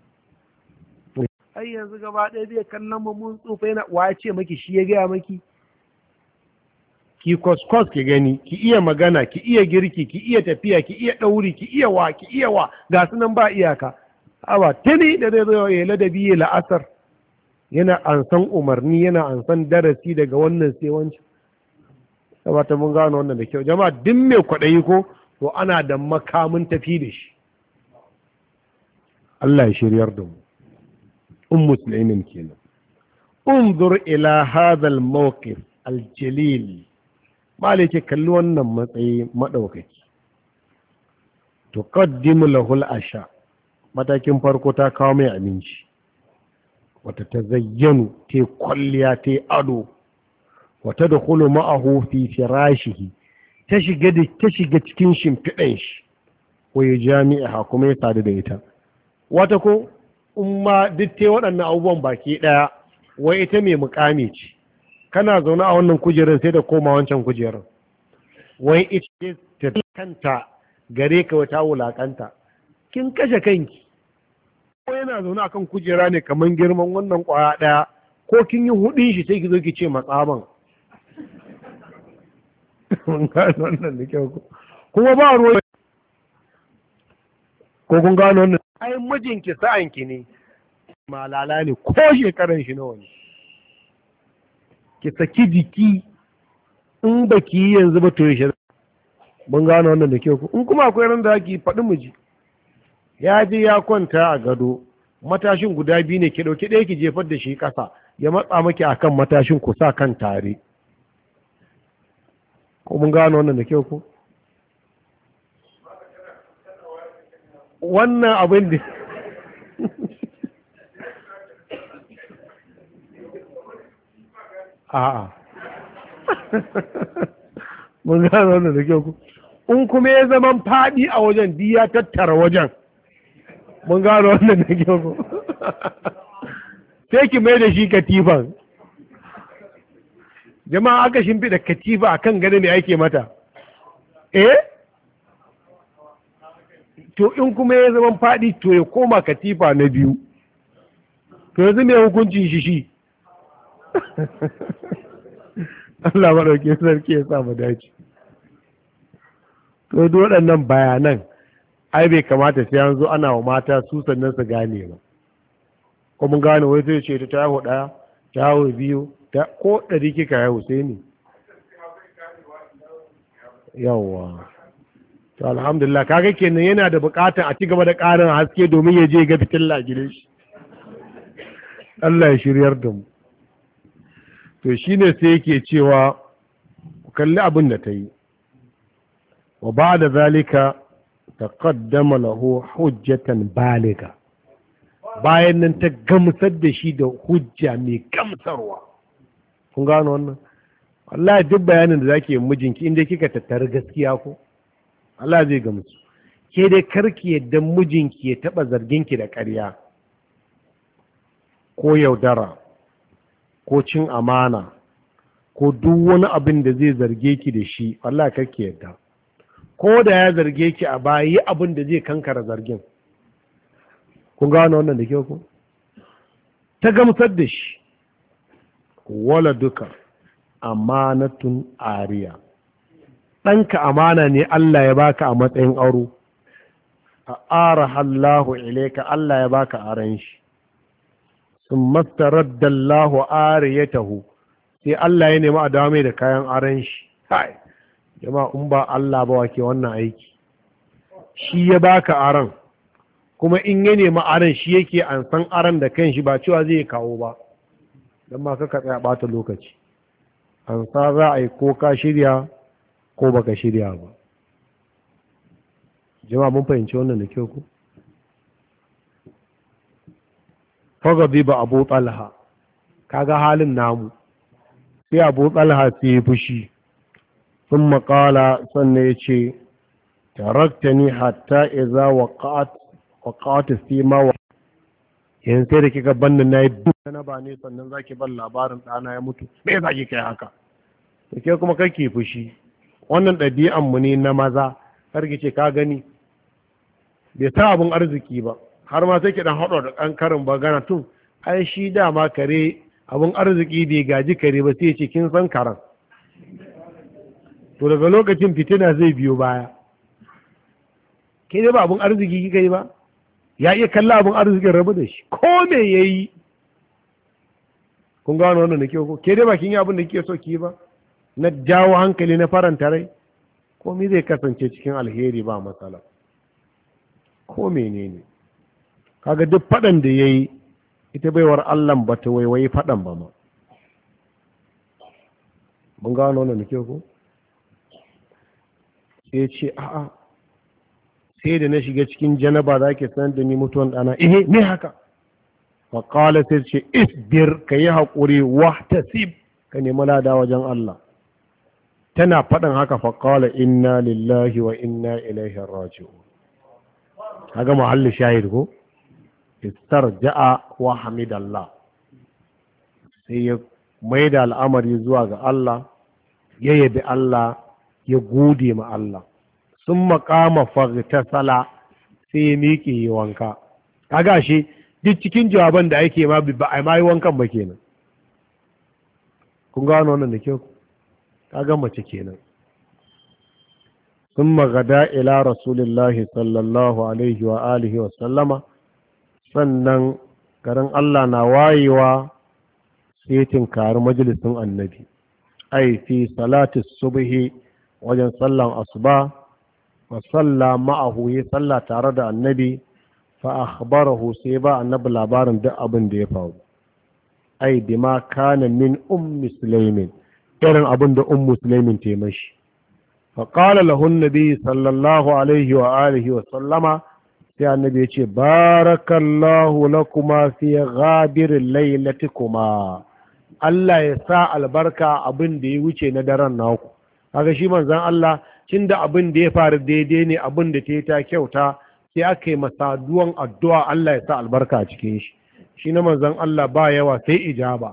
Ai yanzu gaba ɗaya zai kallon mu mun tsufa yana wa ce maki shi ya gaya maki. Ki kwaskwas ki gani, ki iya magana, ki iya girki, ki iya tafiya, ki iya ɗauri, ki iya wa, ki iya wa, ga su nan ba iyaka. Awa, tuni da zai zo ya ladabi ya la'asar, yana ansan umarni, yana ansan darasi daga wannan sai wancan. Sabata mun gano wannan da kyau. Jama'a duk mai kwaɗayi ko, to ana da makamin tafi da shi. Allah ya shiryar da mu. Um musulmin kenan. Unzur ila hadal mawqif aljalil. Malike kalli wannan matsayi madaukaki. Tuqaddimu lahu al-asha. Matakin farko ta kawo mai abinci. Wata tazayyanu ta kwalliya ta ado. Wata dakhulu ma'ahu fi firashihi. Ta shiga da ta shiga cikin shimfiɗan shi. Ko ya jami'a kuma ya sadu da ita. Wata ko umma duk te waɗannan abubuwan baki ɗaya, wai ita mai mukami ce. Kana zaune a wannan kujerar sai da koma wancan kujerar. Wai ita ta kanta gare ka wata wulakanta. Kin kashe kanki. Ko yana zaune akan kujera ne kamar girman wannan kwaya ɗaya, ko kin yi hudin shi sai ki zo ki ce matsaban. Mun gano wannan da kyau ko. Kuma ba ruwa. Ko kun gano wannan? Ai mijinki sa'anki ne. Malala ne ko shekaran shi nawa ne. Ki saki jiki in baki yi yanzu ba to yaushe. Mun gano wannan da kyau ko. In kuma akwai ran da ake faɗi miji. Ya je ya kwanta a gado, matashin guda biyu ne ki ɗauki ɗaya ki jefar da shi ƙasa, ya matsa maki akan matashin ku sa kan tare. Ko mun gano wannan da kyau ko. Wannan abin da a'a mun gano wannan da kyau ku. In kuma ya zaman faɗi a wajen di ya tattara wajen, mun gano wannan da kyau sai ki mai da shi katifan. Jama'a aka shimfiɗa katifa akan gado ne ake mata eh to in kuma ya zama faɗi to ya koma katifa na biyu, to yanzu mai hukuncin shi shi Allah maɗauki sarki ya sa mu dace. To duk waɗannan bayanan ai bai kamata sai an zo ana wa mata su sannan su gane ba, ko mun gane wai zai ce ta yawo ɗaya ta yawo biyu ta ko ɗari kika yawo sai ne yawwa. To alhamdulillah kaga kenan yana da buƙatar a ci gaba da ƙarin haske domin ya je ga fitilla gidan shi. Allah ya shiryar da mu. To shine sai yake cewa ku kalli abin da ta yi. Wa ba'da zalika taqaddama lahu hujjatan baliga. Bayan nan ta gamsar da shi da hujja mai gamsarwa. Kun gano wannan? Wallahi duk bayanin da zake yi mijinki inda kika tattara gaskiya ko Allah zai gamsu. Ke dai karki yadda mijinki ya taba zarginki da ƙarya ko yaudara ko cin amana ko duk wani abin da zai zarge ki da shi, wallahi karki yadda. Ko da ya zarge ki a baya yi abin da zai kankara zargin. Kun gano wannan da kyau ko? Ta gamsar da shi. Wala duka amanatun ariya. Ɗanka amana ne Allah ya baka a matsayin aro. A ara Allahu ilaika, Allah ya baka aran shi. Sun mastaradda Allahu ariyatahu, sai Allah ya nemi a dawo mai da kayan aran shi. Hai, jama'a in ba Allah ba wake wannan aiki. Shi ya baka aran, kuma in ya nemi aran shi yake an san aran da kanshi ba cewa zai kawo ba. Don ma kaka tsaya ɓata lokaci. An sa za a yi ko ka shirya ko baka shirya ba. Jama'a mun fahimci wannan da kyau ku? Fagabi ba Abu Talha, kaga halin namu, sai Abu Talha sai ya fushi, sun makala sannan ya ce, taraktani hatta iza waƙa'at fi ma wa yanzu sai da kika bannin na yi duk na ba ne sannan za ki ban labarin ɗana ya mutu, me za ki kai haka? Da ke kuma kake fushi, wannan ɗabi'anmu ne na maza, karki ce ka gani, bai sa abin arziki ba, har ma sai ki dan haɗo da ɗan karin bagana tun, ai shi dama kare abin arziki bai gaji kare ba sai ce kin san karan. To daga lokacin fitina zai biyo baya. Ke dai ba abin arziki kika yi ba? Ya iya kalla abin arzikin rabu da shi, ko me ya yi? Kun gano wannan da kyau ko? Ke dai ba kin yi abin da kike so ki yi ba? Na jawo hankali na faranta rai? Komai zai kasance cikin alheri ba matsala. Ko menene? Kaga duk faɗan da ya yi, ita baiwar Allah ba ta waiwayi faɗan ba ma. Mun gano wannan da kyau ko? Sai ce a'a, sai da na shiga cikin janaba za ki sanar da ni mutuwan ɗana, ihe me haka? Faƙala sai ce isbir, ka yi haƙuri wahtasib, ka nemi lada wajen Allah. Tana faɗin haka faƙala inna lillahi wa inna ilaihi raji'un. Kaga muhalli shahid ko? Istarja'a wa hamidallah. Sai ya mai da al'amari zuwa ga Allah, ya yabi Allah, ya gode ma Allah. Sun makama sala sai ya miƙe yi wanka. Kaga shi duk cikin jawaban da ake ma ba a ma yi wankan ba kenan. Kun gano wannan da kyau? Kaga mace kenan. Sun magada ila Rasulullahi sallallahu alaihi wa alihi wa sallama, sannan garin Allah na wayewa sai tinkari majalisin annabi. Ai fi salati subhi, wajen sallan asuba, wa salla ma'ahu, ya salla tare da annabi, fa akhbarahu, sai ba annabi labarin duk abin da ya faru. Ai bima kana min ummi sulaimin, irin abin da ummu sulaimin ta mashi. fa qala lahu annabi sallallahu alaihi wa alihi wa sallama, sai annabi ya ce barakallahu lakuma fi ghabir lailatikuma, Allah ya sa albarka abin da ya wuce na daren naku. Kaga shi manzon Allah cin da abin da ya faru daidai ne, abin da ta yi ta kyauta, sai aka yi masaduwan addu'a Allah ya sa albarka a cikin shi shi na manzon Allah ba yawa sai ijaba.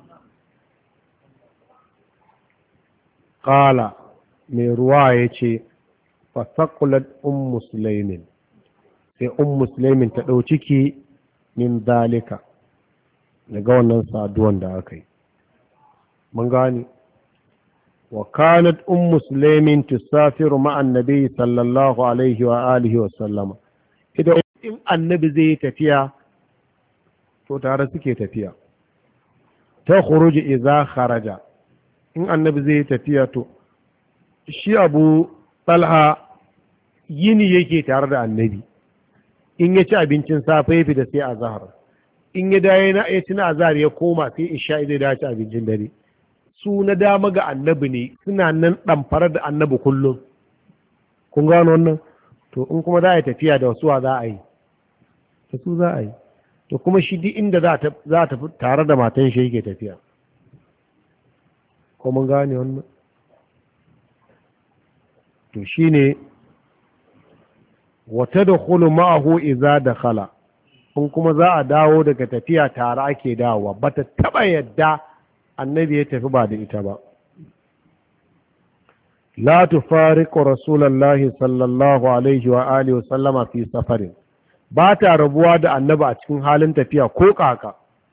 Ƙala mai ruwa ya ce fasakulat un musulmin sai un musulmin ta ɗau ciki min zalika daga wannan saduwan da aka yi. Mun gani wa kanat un musulmin tusafiru ma'an nabi sallallahu alaihi wa alihi wa sallama idan in annabi zai yi tafiya to tare suke tafiya ta khuruji idza kharaja in annabi zai yi tafiya to shi Abu Talha yini yake tare da annabi in ya ci abincin safe ya fita sai azhar in ya dawo na ya ci na azhar ya koma sai isha zai dawo ci abincin dare su na dama ga annabi ne suna nan ɗamfara da annabi kullum kun gano wannan to in kuma za a yi tafiya da wasu za a yi da su za a yi to kuma shi duk inda za ta fi tare da matan shi yake tafiya ko mun gane wannan to shi ne wata da hulu ma'ahu iza da khala in kuma za a dawo daga tafiya tare ake dawowa ba ta taɓa yadda annabi ya tafi ba da ita ba. La tufariqu rasulullahi sallallahu alaihi wa alihi wa sallama fi safarin, ba ta rabuwa da annabi a cikin halin tafiya ko kaka.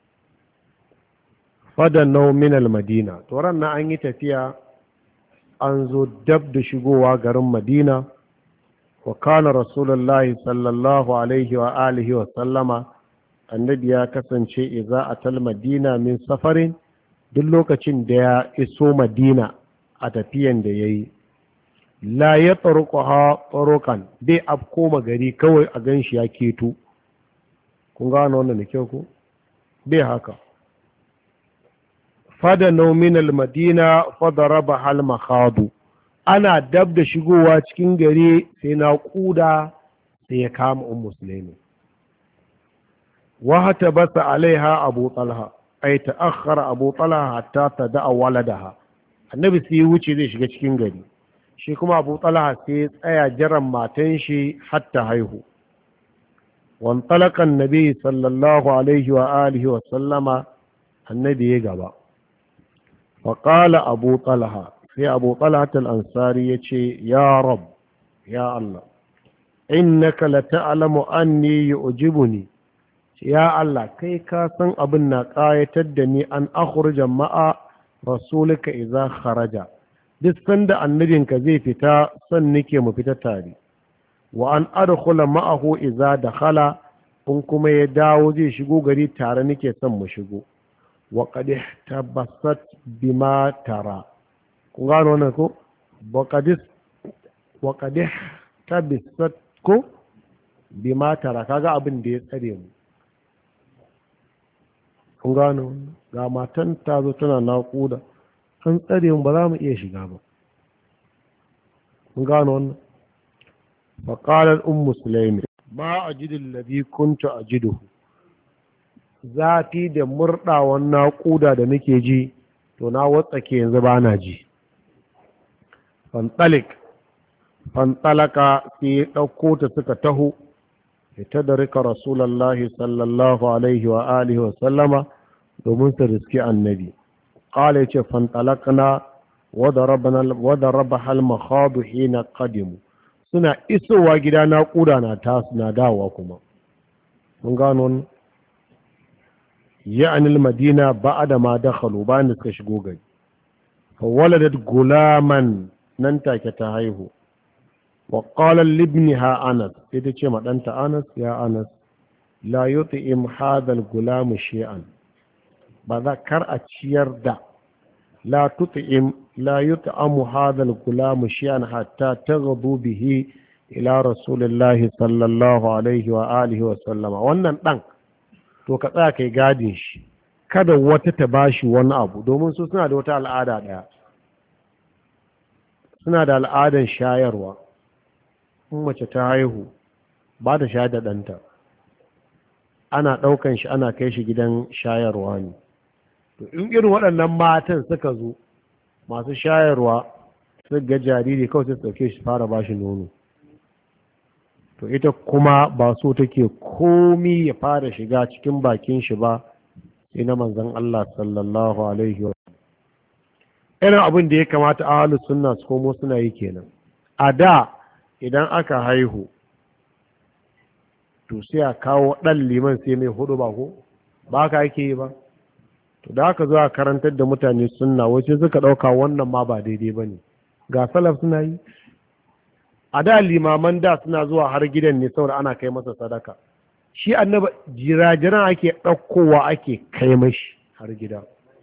Fadanau min al-Madina, to ran nan an yi tafiya an zo dab da shigowa garin Madina, wa kana rasulullahi sallallahu alaihi wa alihi wa sallama annabi ya kasance idza atal Madina min safarin duk lokacin da ya iso Madina a tafiyan da ya yi, la ya tsaruka ha tsarukan bai afko gari kawai a gan shi ya keto. Kun gano wannan da kyau ku? Bai haka. Fada nominal Madina fada raba hal makhadu, ana dab da shigowa cikin gari sai na kuda sai ya kama un musulmi. Wahata basa alaiha Abu Talha, ai ta'akhkhara Abu Talha hatta tada'a waladaha. Annabi sai wuce zai shiga cikin gari, shi kuma Abu Talha sai tsaya jiran matan shi hatta haihu. Wan talaqa annabi sallallahu alaihi wa alihi wa sallama, annabi ya gaba. Fa qala Abu Talha, sai Abu Talha al-Ansari yace ya Rabb, ya Allah, innaka la ta'lamu anni yu'jibuni, ya Allah kai ka san abin na ƙayatar da ni an akhruja ma'a rasulika idza kharaja, duk sanda annabinka zai fita san nake mu fita tare, wa an adkhula ma'ahu idza dakhala, in kuma ya dawo zai shigo gari tare nake son mu shigo. Wa qad ihtabassat bima tara, kun gano wannan ko? wa qad wa qad ihtabassat ko bima tara, kaga abin da ya tsare mu. Kun gano ga matan ta zo tana naƙuda, an tsare mu ba za mu iya shiga ba. Kun gano wannan? faƙalar un musulmi ma a jidin labi kuntu a jiduhu, zafi da murɗawan naƙuda da nake ji to na watsake yanzu ba na ji. fantalik fantalaka sai ya ɗauko ta suka taho ita da rika rasulallah sallallahu alaihi wa alihi wa sallama domin su riski annabi. Ƙala ya ce fantalakna wadda raba hal makhadu hina qadimu, suna isowa gida naƙuda na tasu na dawowa kuma. Mun gano ya'anil madina ba'da ma dakhalu, bayan da suka shigo gari. fa waladat gulaman, nan take ta haihu. wa qala libniha Anas, sai ta ce ma ɗanta Anas, ya Anas la yut'im hadha al-gulam shay'an, ba za kar a ciyar da la tut'im la yut'amu hadha al-gulam shay'an hatta taghdu bihi ila rasulillahi sallallahu alaihi wa alihi wa sallama. Wannan dan to ka tsaya kai gadin shi, kada wata ta bashi wani abu, domin su suna da wata al'ada daya, suna da al'adan shayarwa. In mace ta haihu ba ta shayar da ɗanta, ana ɗaukan shi ana kai shi gidan shayarwa ne. To in irin waɗannan matan suka zo masu shayarwa su ga jariri kawai sai ɗauke shi fara ba shi nono. to ita kuma ba so take komi ya fara shiga cikin bakin shi ba sai na manzon Allah sallallahu alaihi wa irin abin da ya kamata ahlus sunna su komo suna yi kenan. A da idan aka haihu to sai a kawo ɗan liman sai mai hudu ba ko ba ka yake yi ba, to da aka zo a karantar da mutane sunna wace suka ɗauka wannan ma ba daidai ba ne, ga salaf suna yi. A da limaman da suna zuwa har gidan ne saboda ana kai masa sadaka, shi annaba jirajiran ake ɗaukowa ake kai mashi har gida.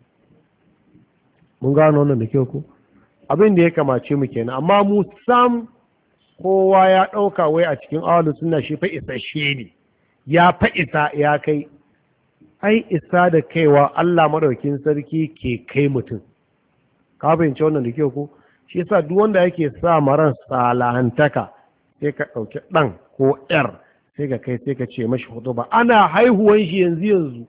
Mun gano wannan da kyau ko abin da ya kamace mu kenan, amma mu sam kowa ya ɗauka wai a cikin awalu suna shi fa isasshe ne, ya fa isa ya kai. Ai isa da kaiwa Allah madaukin sarki ke kai mutum, ka fahimci wannan da kyau ko shi yasa duk wanda yake sa maran salahantaka sai ka ɗauki ɗan ko ƴar sai ka kai sai ka ce mashi hudu ba ana haihuwan shi yanzu yanzu.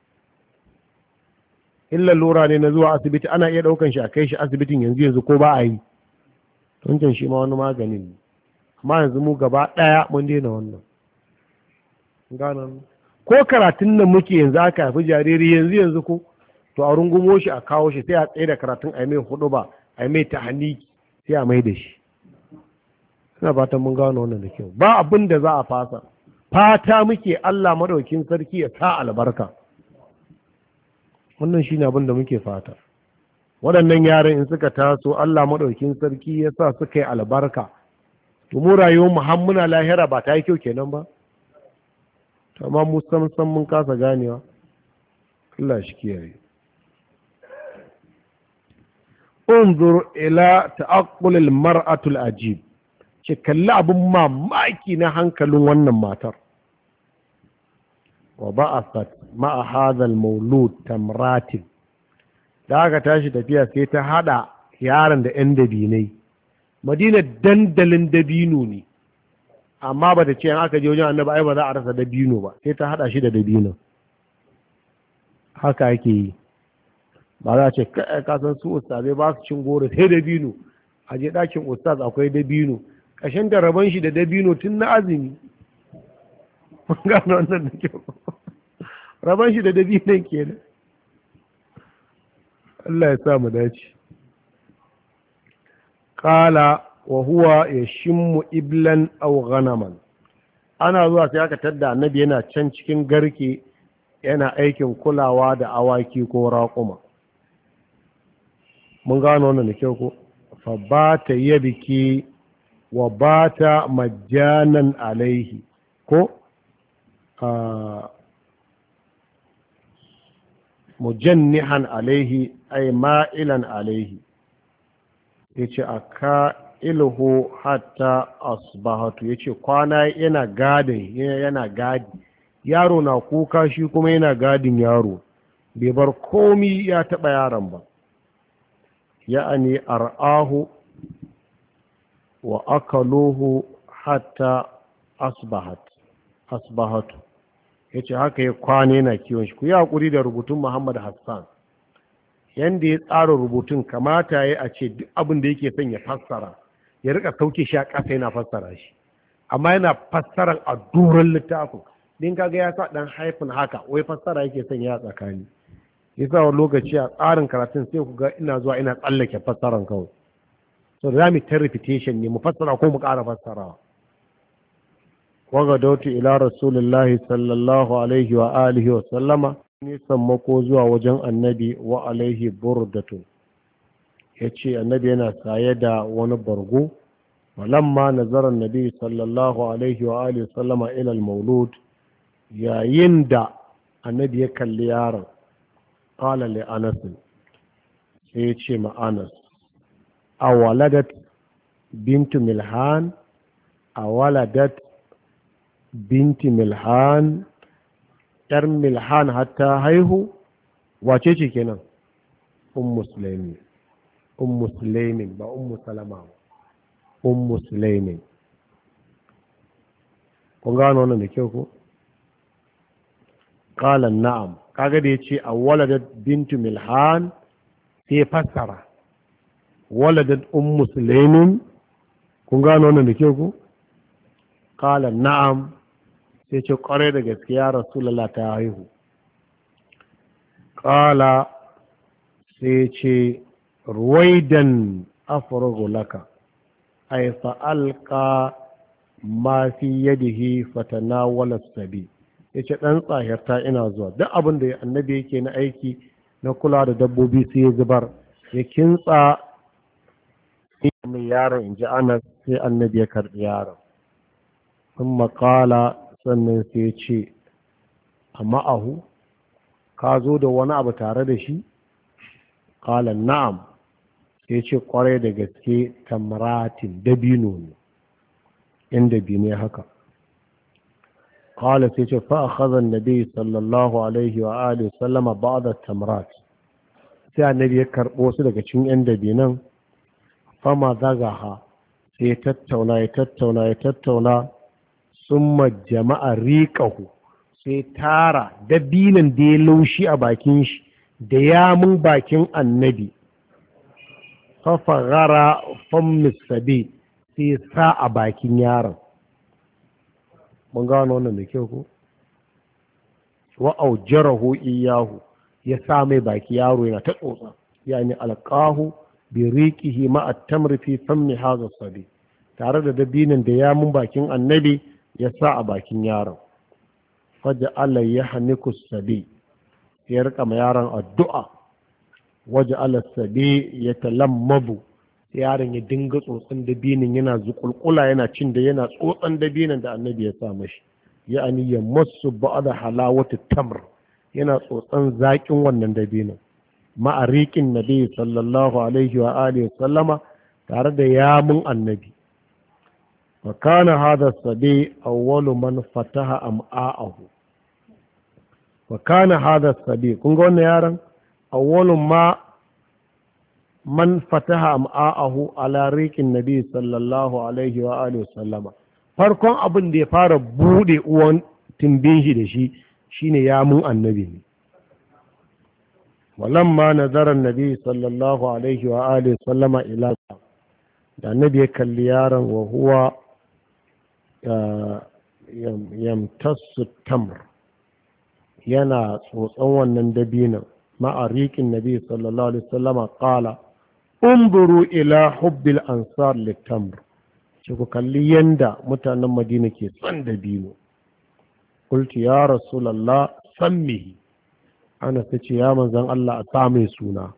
Illa lura ne na zuwa asibiti ana iya ɗaukan shi a kai shi asibitin yanzu yanzu ko ba a yi, tuncin shi ma wani maganin ne, amma yanzu mu gaba ɗaya mun daina wannan ganan. Ko karatun nan muke yanzu aka haifi jariri yanzu yanzu ko to a rungumo shi a kawo shi sai a tsaye da karatun a mai hudu ba a mai ta haniki sai a mai da shi. Ina fatan mun gano wannan da kyau, ba abin da za a fasa, fata muke Allah madaukin sarki ya sa albarka. Wannan shi ne abin da muke fata. Waɗannan yaran in suka taso Allah maɗaukin sarki ya sa suka yi albarka, to mu rayuwar mu har muna lahira ba ta yi kyau kenan ba. Amma mu san san mun kasa ganewa. Allah shi kiyaye. Unzur ila ta'aqqul al-mar'atu al-ajib. Ki kalli abin mamaki na hankalin wannan matar. Wa ba'athat ma'a hadha al-mawlud tamratin. Da aka tashi tafiya sai ta hada yaron da yan dabinai. Madina dandalin dabino ne, amma ba ta ce an aka je wajen annabi ai ba za a rasa dabino ba, sai ta hada shi da dabino. Haka ake yi, ba za a ce ka san su ustazai ba su cin goro sai dabino, a je ɗakin ustaz akwai dabino, ƙashin da rabon shi da dabino tun na azumi. Mun gano wannan da kyau, rabon shi da dabinon kenan. Allah ya sa mu dace. Kala wa huwa yashimmu iblan aw ghanaman. Ana zuwa sai aka tadda annabi yana can cikin garke yana aikin kulawa da awaki ko raƙuma. Mun gano wannan da kyau ko? Fa bata yabki wa bata majjanan alaihi ko mujannihan alaihi ay ma'ilan alaihi. Yace aka ilhu hatta asbahatu, yace kwana yana gadin yana gadi, yaro na kuka shi kuma yana gadin yaro, bai bar komi ya taba yaron ba. Ya'ani ar'ahu wa akaluhu hatta asbahat asbahatu. Yace haka ya kwana yana kiwon shi. Ku yi hakuri da rubutun Muhammad Hassan, yanda ya tsara rubutun kamata ya a ce duk abin da yake son ya fassara ya rika sauke shi a ƙasa yana fassara shi, amma yana fassaran a doron littafin. Din kaga ya sa dan haifin haka wai fassara yake son ya tsakani, yasa wani lokaci a tsarin karatun sai ku ga ina zuwa ina tsallake fassaran kawai, so da zamu ta repetition ne, mu fassara ko mu ƙara fassarawa. wagadautu ila rasulullahi sallallahu alaihi wa alihi wa sallama, nisan mako zuwa wajen annabi wa alaihi burdatun. Ya ce annabi yana saye da wani bargo. Walamma nazarar nabi sallallahu alaihi wa alihi wa sallama ilal maulud, yayin da annabi ya kalli yaron, qala li anas, sai ya ce ma anas, awaladat bintu milhan, awaladat binti milhan, ‘yar milhan hatta haihu, wace ce kenan? Ummu Sulaimin, Ummu Sulaimin ba Ummu Salama ba, Ummu Sulaimin. Kun gano wannan da kyau ko? Qalan na'am, kaga da yace awwaladat bintu milhan sai fassara waladat Ummu Sulaimin. Kun gano wannan da kyau ko? qala na'am, sai ce kware da gaskiya rasulullah ta haihu. qala sai ce ruwaidan afrugu laka ay fa'alqa ma fi yadihi fatanawala sabi. yace dan tsahirta ina zuwa, duk abin da annabi yake na aiki na kula da dabbobi sai ya zubar, ya kintsa mai yaron in ji Anas, sai annabi ya karbi yaron. sun makala sannan sai ya ce a ma'ahu, ka zo da wani abu tare da shi? kala na'am, sai ce kwarai da gaske, tamratin dabino ne, yan dabino haka. kala sai ce fa akhadha an-nabi sallallahu alaihi wa alihi sallama ba'da tamrat, sai annabi ya karbo su daga cikin yan dabinan. fama zagaha, sai ya tattauna ya tattauna ya tattauna, summa jama'a riqahu, sai tara dabinan da ya laushi a bakin shi da yamun bakin annabi. fafagara fammis sabi, sai sa a bakin yaron. mun gano wannan da kyau ko? wa aujarahu iyahu, ya sa mai baki yaro yana ta tsotsa, yani alqahu bi riqihi ma at-tamr fi fammi hadha sabi, tare da dabinin da ya mun bakin annabi ya sa a bakin yaron. faja'ala yahniku sabi, ya rika ma yaron addu'a. waja'ala sabi yatalammabu, yaron ya dinga tsotsan dabinin yana zukulkula yana cin da yana tsotsan dabinin da annabi ya sa mashi, ya'ani ya masu ba'da halawatu tamr, yana tsotsan zaƙin wannan dabinin. ma'arikin nabi sallallahu alaihi wa alihi sallama, tare da yamun annabi. wa kana hadha sabi awwalu man fataha am'a'ahu. wa kana hadha sabi, kun ga wannan yaron, awwalu ma man fataha am'a'ahu ala riqin nabi sallallahu alaihi wa alihi sallama, farkon abin da ya fara bude uwan timbin shi da shi shine yamun annabi ne. walamma nazara annabi sallallahu alaihi wa alihi sallama ila, da annabi ya kalli yaron wa huwa yamtassu tamr, yana tsotson wannan dabinan ma'a riqin nabi sallallahu alaihi sallama, qala umburu ila hubbil ansar litamr, ce ku kalli yanda mutanen madina ke son dabino. qultu ya rasulullah sammihi, ana ta ce ya manzan Allah a sa mai suna.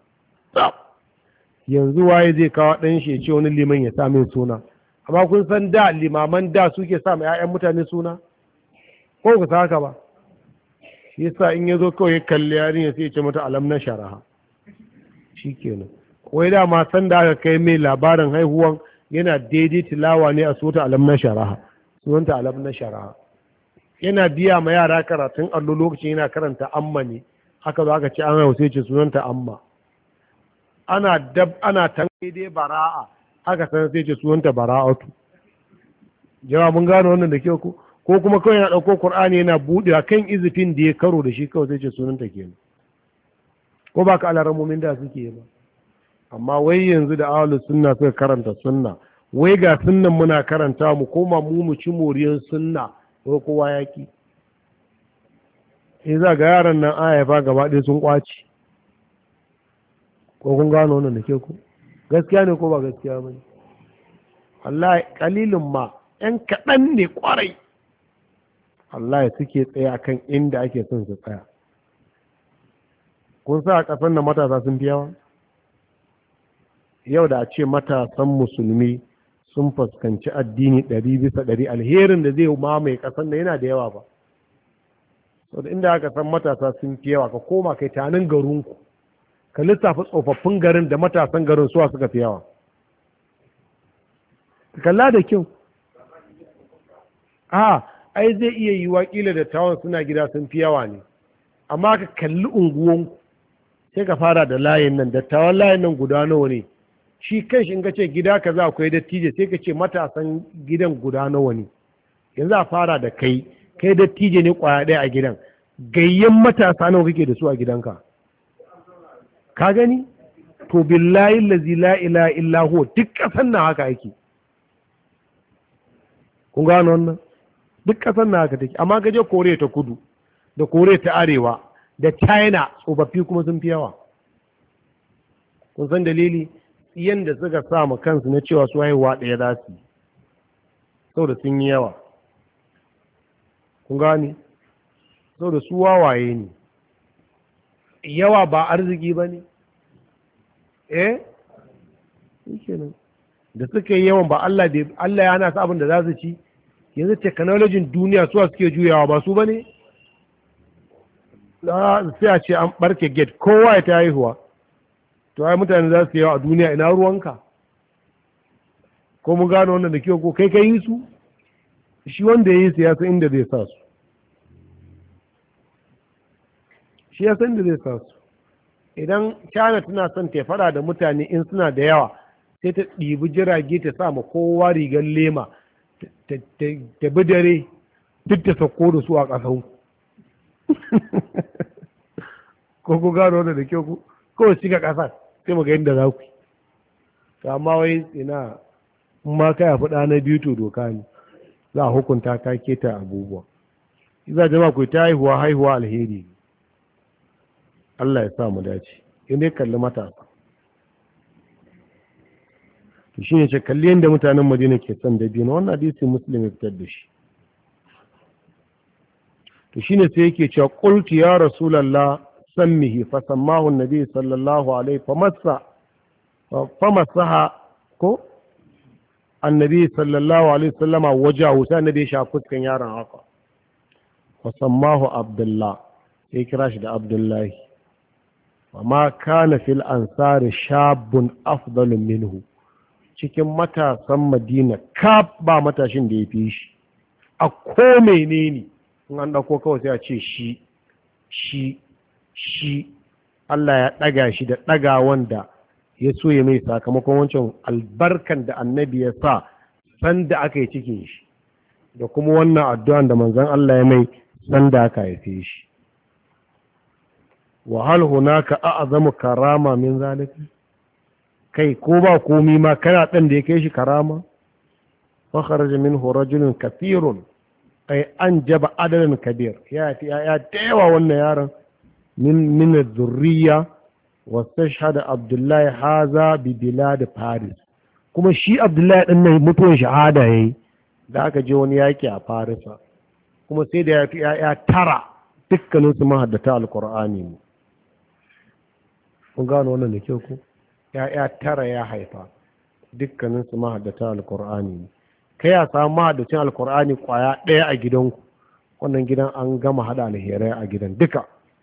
yanzu waye zai kawo ɗan shi ya ce wani liman ya sa mai suna? amma kun san da limaman da suke sa mai 'ya'yan mutane suna, ko ku sa haka ba? shi yasa in ya zo kawai ya kalli yarinya sai ya ce mata alam na sharaha, shikenan. wai dama san da aka kai mai labarin haihuwan yana daidai tilawa ne a sota alam na sharaha, sunanta alam na sharaha. yana biya ma yara karatun allo lokacin yana karanta amma ne, haka zo aka ce an haihu sai ce sunanta amma. ana dab ana tan daidai bara'a, haka san sai ce sunanta bara'atu. jama'a mun gano wannan da kyau ko ko kuma kawai yana ɗauko Qur'ani yana buɗewa kan izifin da ya karo da shi kawai sai ce sunanta kenan. ko ba ka alaramomin da suke ba? amma wai yanzu da ahlus sunna suka karanta sunna, wai ga sunnan muna karanta mu koma mu mu ci moriyar sunna, ko kowa yaki. sai za ga yaran nan aya fa gaba ɗaya sun kwaci. ko kun gano wannan da ke ku? gaskiya ne ko ba gaskiya ba ne? Allah kalilin ma ‘yan kaɗan ne ƙwarai Allah suke tsaye akan inda ake son su tsaya. kun sa a ƙasar da matasa sun fi yawa? yau da a ce matasan musulmi sun fuskanci addini ɗari bisa ɗari, alherin da zai mamaye ƙasar da yana da yawa ba. sau da inda aka san matasa sun fi yawa, ka koma kai tanin garinku ka lissafa tsofaffin garin da matasan garin suwa suka fi yawa. ka kalla da kyau. a ai zai iya yi wakila da tawon suna gida sun fi yawa ne, amma ka kalli unguwanku sai ka fara da layin nan, dattawan layin nan guda nawa ne? shi kan shi in ka ce gida kaza akwai dattijo sai ka ce matasan gidan guda nawa ne? yanzu a fara da kai kai dattijo ne kwaya ɗaya a gidan, gayyen matasa nawa kake da su a gidanka? ka gani? to billahi lazi la ilaha illa huwa duk kasan nan haka yake. kun gano wannan? duk ƙasar na haka take. Amma gaje Koriya ta kudu da Koriya ta arewa da China tsofaffi kuma sun fi yawa. Kun san dalili? Tsiyan da suka sa ma kansu na cewa su haihuwa ɗaya za su yi, saboda sun yi yawa. Kun gani? Saboda su wawaye ne. Yawa ba arziki ba ne? Eh? Shi da suka yi yawan ba Allah da Allah ya hana su abin da za su ci. Yanzu technology duniya suwa suke juyawa ba su ba ne? Sai a ce an barke gate kowa ya ta haihuwa. To ai mutane za su yawa a duniya, ina ruwanka? Ko mun gano wannan da kyau ko kai ka yi su? Shi wanda ya yi su ya san inda zai sa su. Shi ya san inda zai sa su. Idan China tana son ta fada da mutane in suna da yawa, sai ta ɗibi jirage ta sa ma kowa rigar lema ta bi dare duk ta sauko da su a ƙasau. Ko ku gano wannan da kyau ku? Kawai shiga ƙasar sai mu ga yadda za ku yi. Amma wai ina in ma kai a faɗa na biyu to doka ne, za a hukunta ka keta abubuwa. Iza jama'a ku ta haihuwa haihuwa alheri. Allah ya sa mu dace. In dai kalli matasa. To shine ce kalli yadda mutanen Madina ke son dabino. Wannan hadisi Muslim ya fitar da shi. To shine sai yake cewa qultu ya rasulullah sammihi fa sammahu an-nabi sallallahu alaihi fa massa fa massaha ko annabi sallallahu alaihi wasallama wajahu sai annabi ya sha fuskan yaron haka. Fa sammahu Abdullah, sai kira shi da Abdullahi. Amma kana fil ansari shabun afdalu minhu, cikin matasan Madina kaf ba matashin da ya fi shi a ko menene. In an dauko kawai sai a ce shi shi shi Allah ya daga shi da daga wanda ya so ya mai sakamakon wancan albarkan da annabi ya sa sanda aka yi cikin shi, da kuma wannan addu'an da manzon Allah ya mai sanda aka haife shi. wa hal hunaka a'zamu karama min zalika, kai ko ba komi ma kana dan da ya kai shi karama. fa kharaja minhu rajulun kathirun ay anjaba adadan kabir, ya ya yawa wannan yaron min min az-zurriya wastashhada Abdullahi haza bi bilad Paris, kuma shi Abdullahi din nan mutuwan shahada yayi da aka je wani yaki a Paris, kuma sai da ya ya tara dukkanin su mahaddata alqur'ani ne. Kun gano wannan da kyau ko? Ya tara ya haifa dukkanin su mahaddata alqur'ani ne. Kai ya samu mahaddacin alqur'ani kwaya ɗaya a gidanku, wannan gidan an gama hada alherai a gidan duka.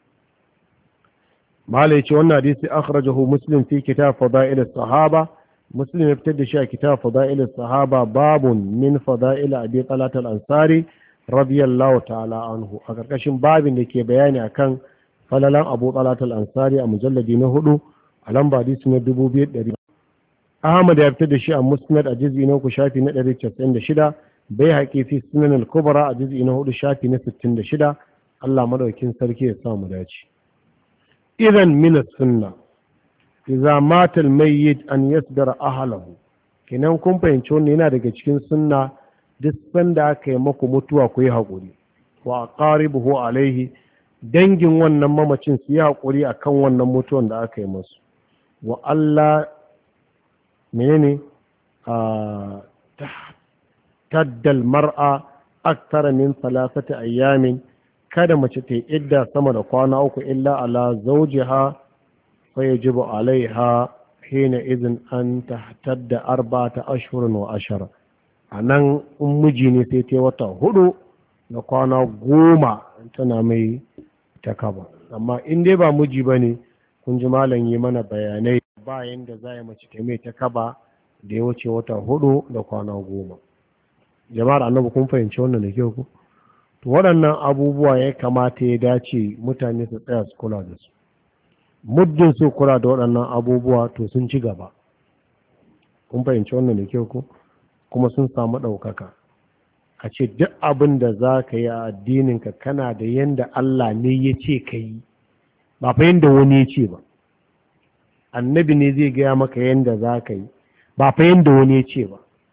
malai ce wannan hadisi akhrajahu Muslim fi kitab fadail as-sahaba, Muslim ya fitar da shi a kitab fadail as-sahaba babun min fadail abi talat al-ansari radiyallahu ta'ala anhu, a karkashin babin da ke bayani akan falalan abu talat al-ansari a mujalladi na hudu a lamba hadisi na dubu biyu da ɗari. Ahmad ya fitar da shi a Musnad a juz'i na uku shafi na ɗari casa'in da shida, bai haƙi fi sunan al-kubra a juz'i na hudu shafi na sittin da shida. Allah madaukin sarki ya sa mu dace. idan min as-sunna idza mata al-mayyit an yasdara ahlahu, kenan kun fahimci wannan yana daga cikin sunna, duk sanda aka yi maku mutuwa ku yi haƙuri, wa aqaribuhu alaihi, dangin wannan mamacin su yi haƙuri akan wannan mutuwan da aka yi masu. wa Allah menene a taddal mar'a aktara min salasati ayyamin, kada mace ta yi idda sama da kwana uku illa ala zawjiha fa yajibu alaiha hina idin an tahtadda arba'ata ashhurin wa ashara. anan in miji ne sai ta wata hudu da kwana goma tana mai takaba. amma in dai ba miji bane, kun ji malam yi mana bayanai bayan da za mace ta mai takaba da ya wuce wata hudu da kwana goma. jama'ar annabi kun fahimci wannan da kyau ku? To waɗannan abubuwa ya kamata ya dace mutane su tsaya su kula da su. Muddin su kula da waɗannan abubuwa to sun ci gaba. Kun fahimci wannan da kyau ku? Kuma sun samu ɗaukaka. A ce duk abin da za ka yi a addininka kana da yanda Allah ne ya ce ka yi, ba fa yanda wani ya ce ba. Annabi ne zai gaya maka yanda za ka yi, ba fa yanda wani ya ce ba.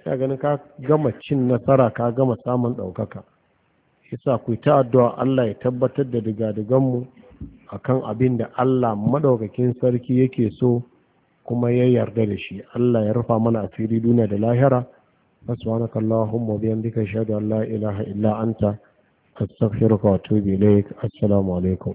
ya ganin ka gama cin nasara, ka gama samun ɗaukaka. Yasa ku ta addu'a Allah ya tabbatar da digadiganmu akan abin da Allah madaukakin sarki yake so kuma ya yarda da shi. Allah ya rufa mana asiri duniya da lahira. subhanaka allahumma wa bihamdika ashhadu an la ilaha illa anta astaghfiruka wa atubu ilaik. Assalamu alaikum.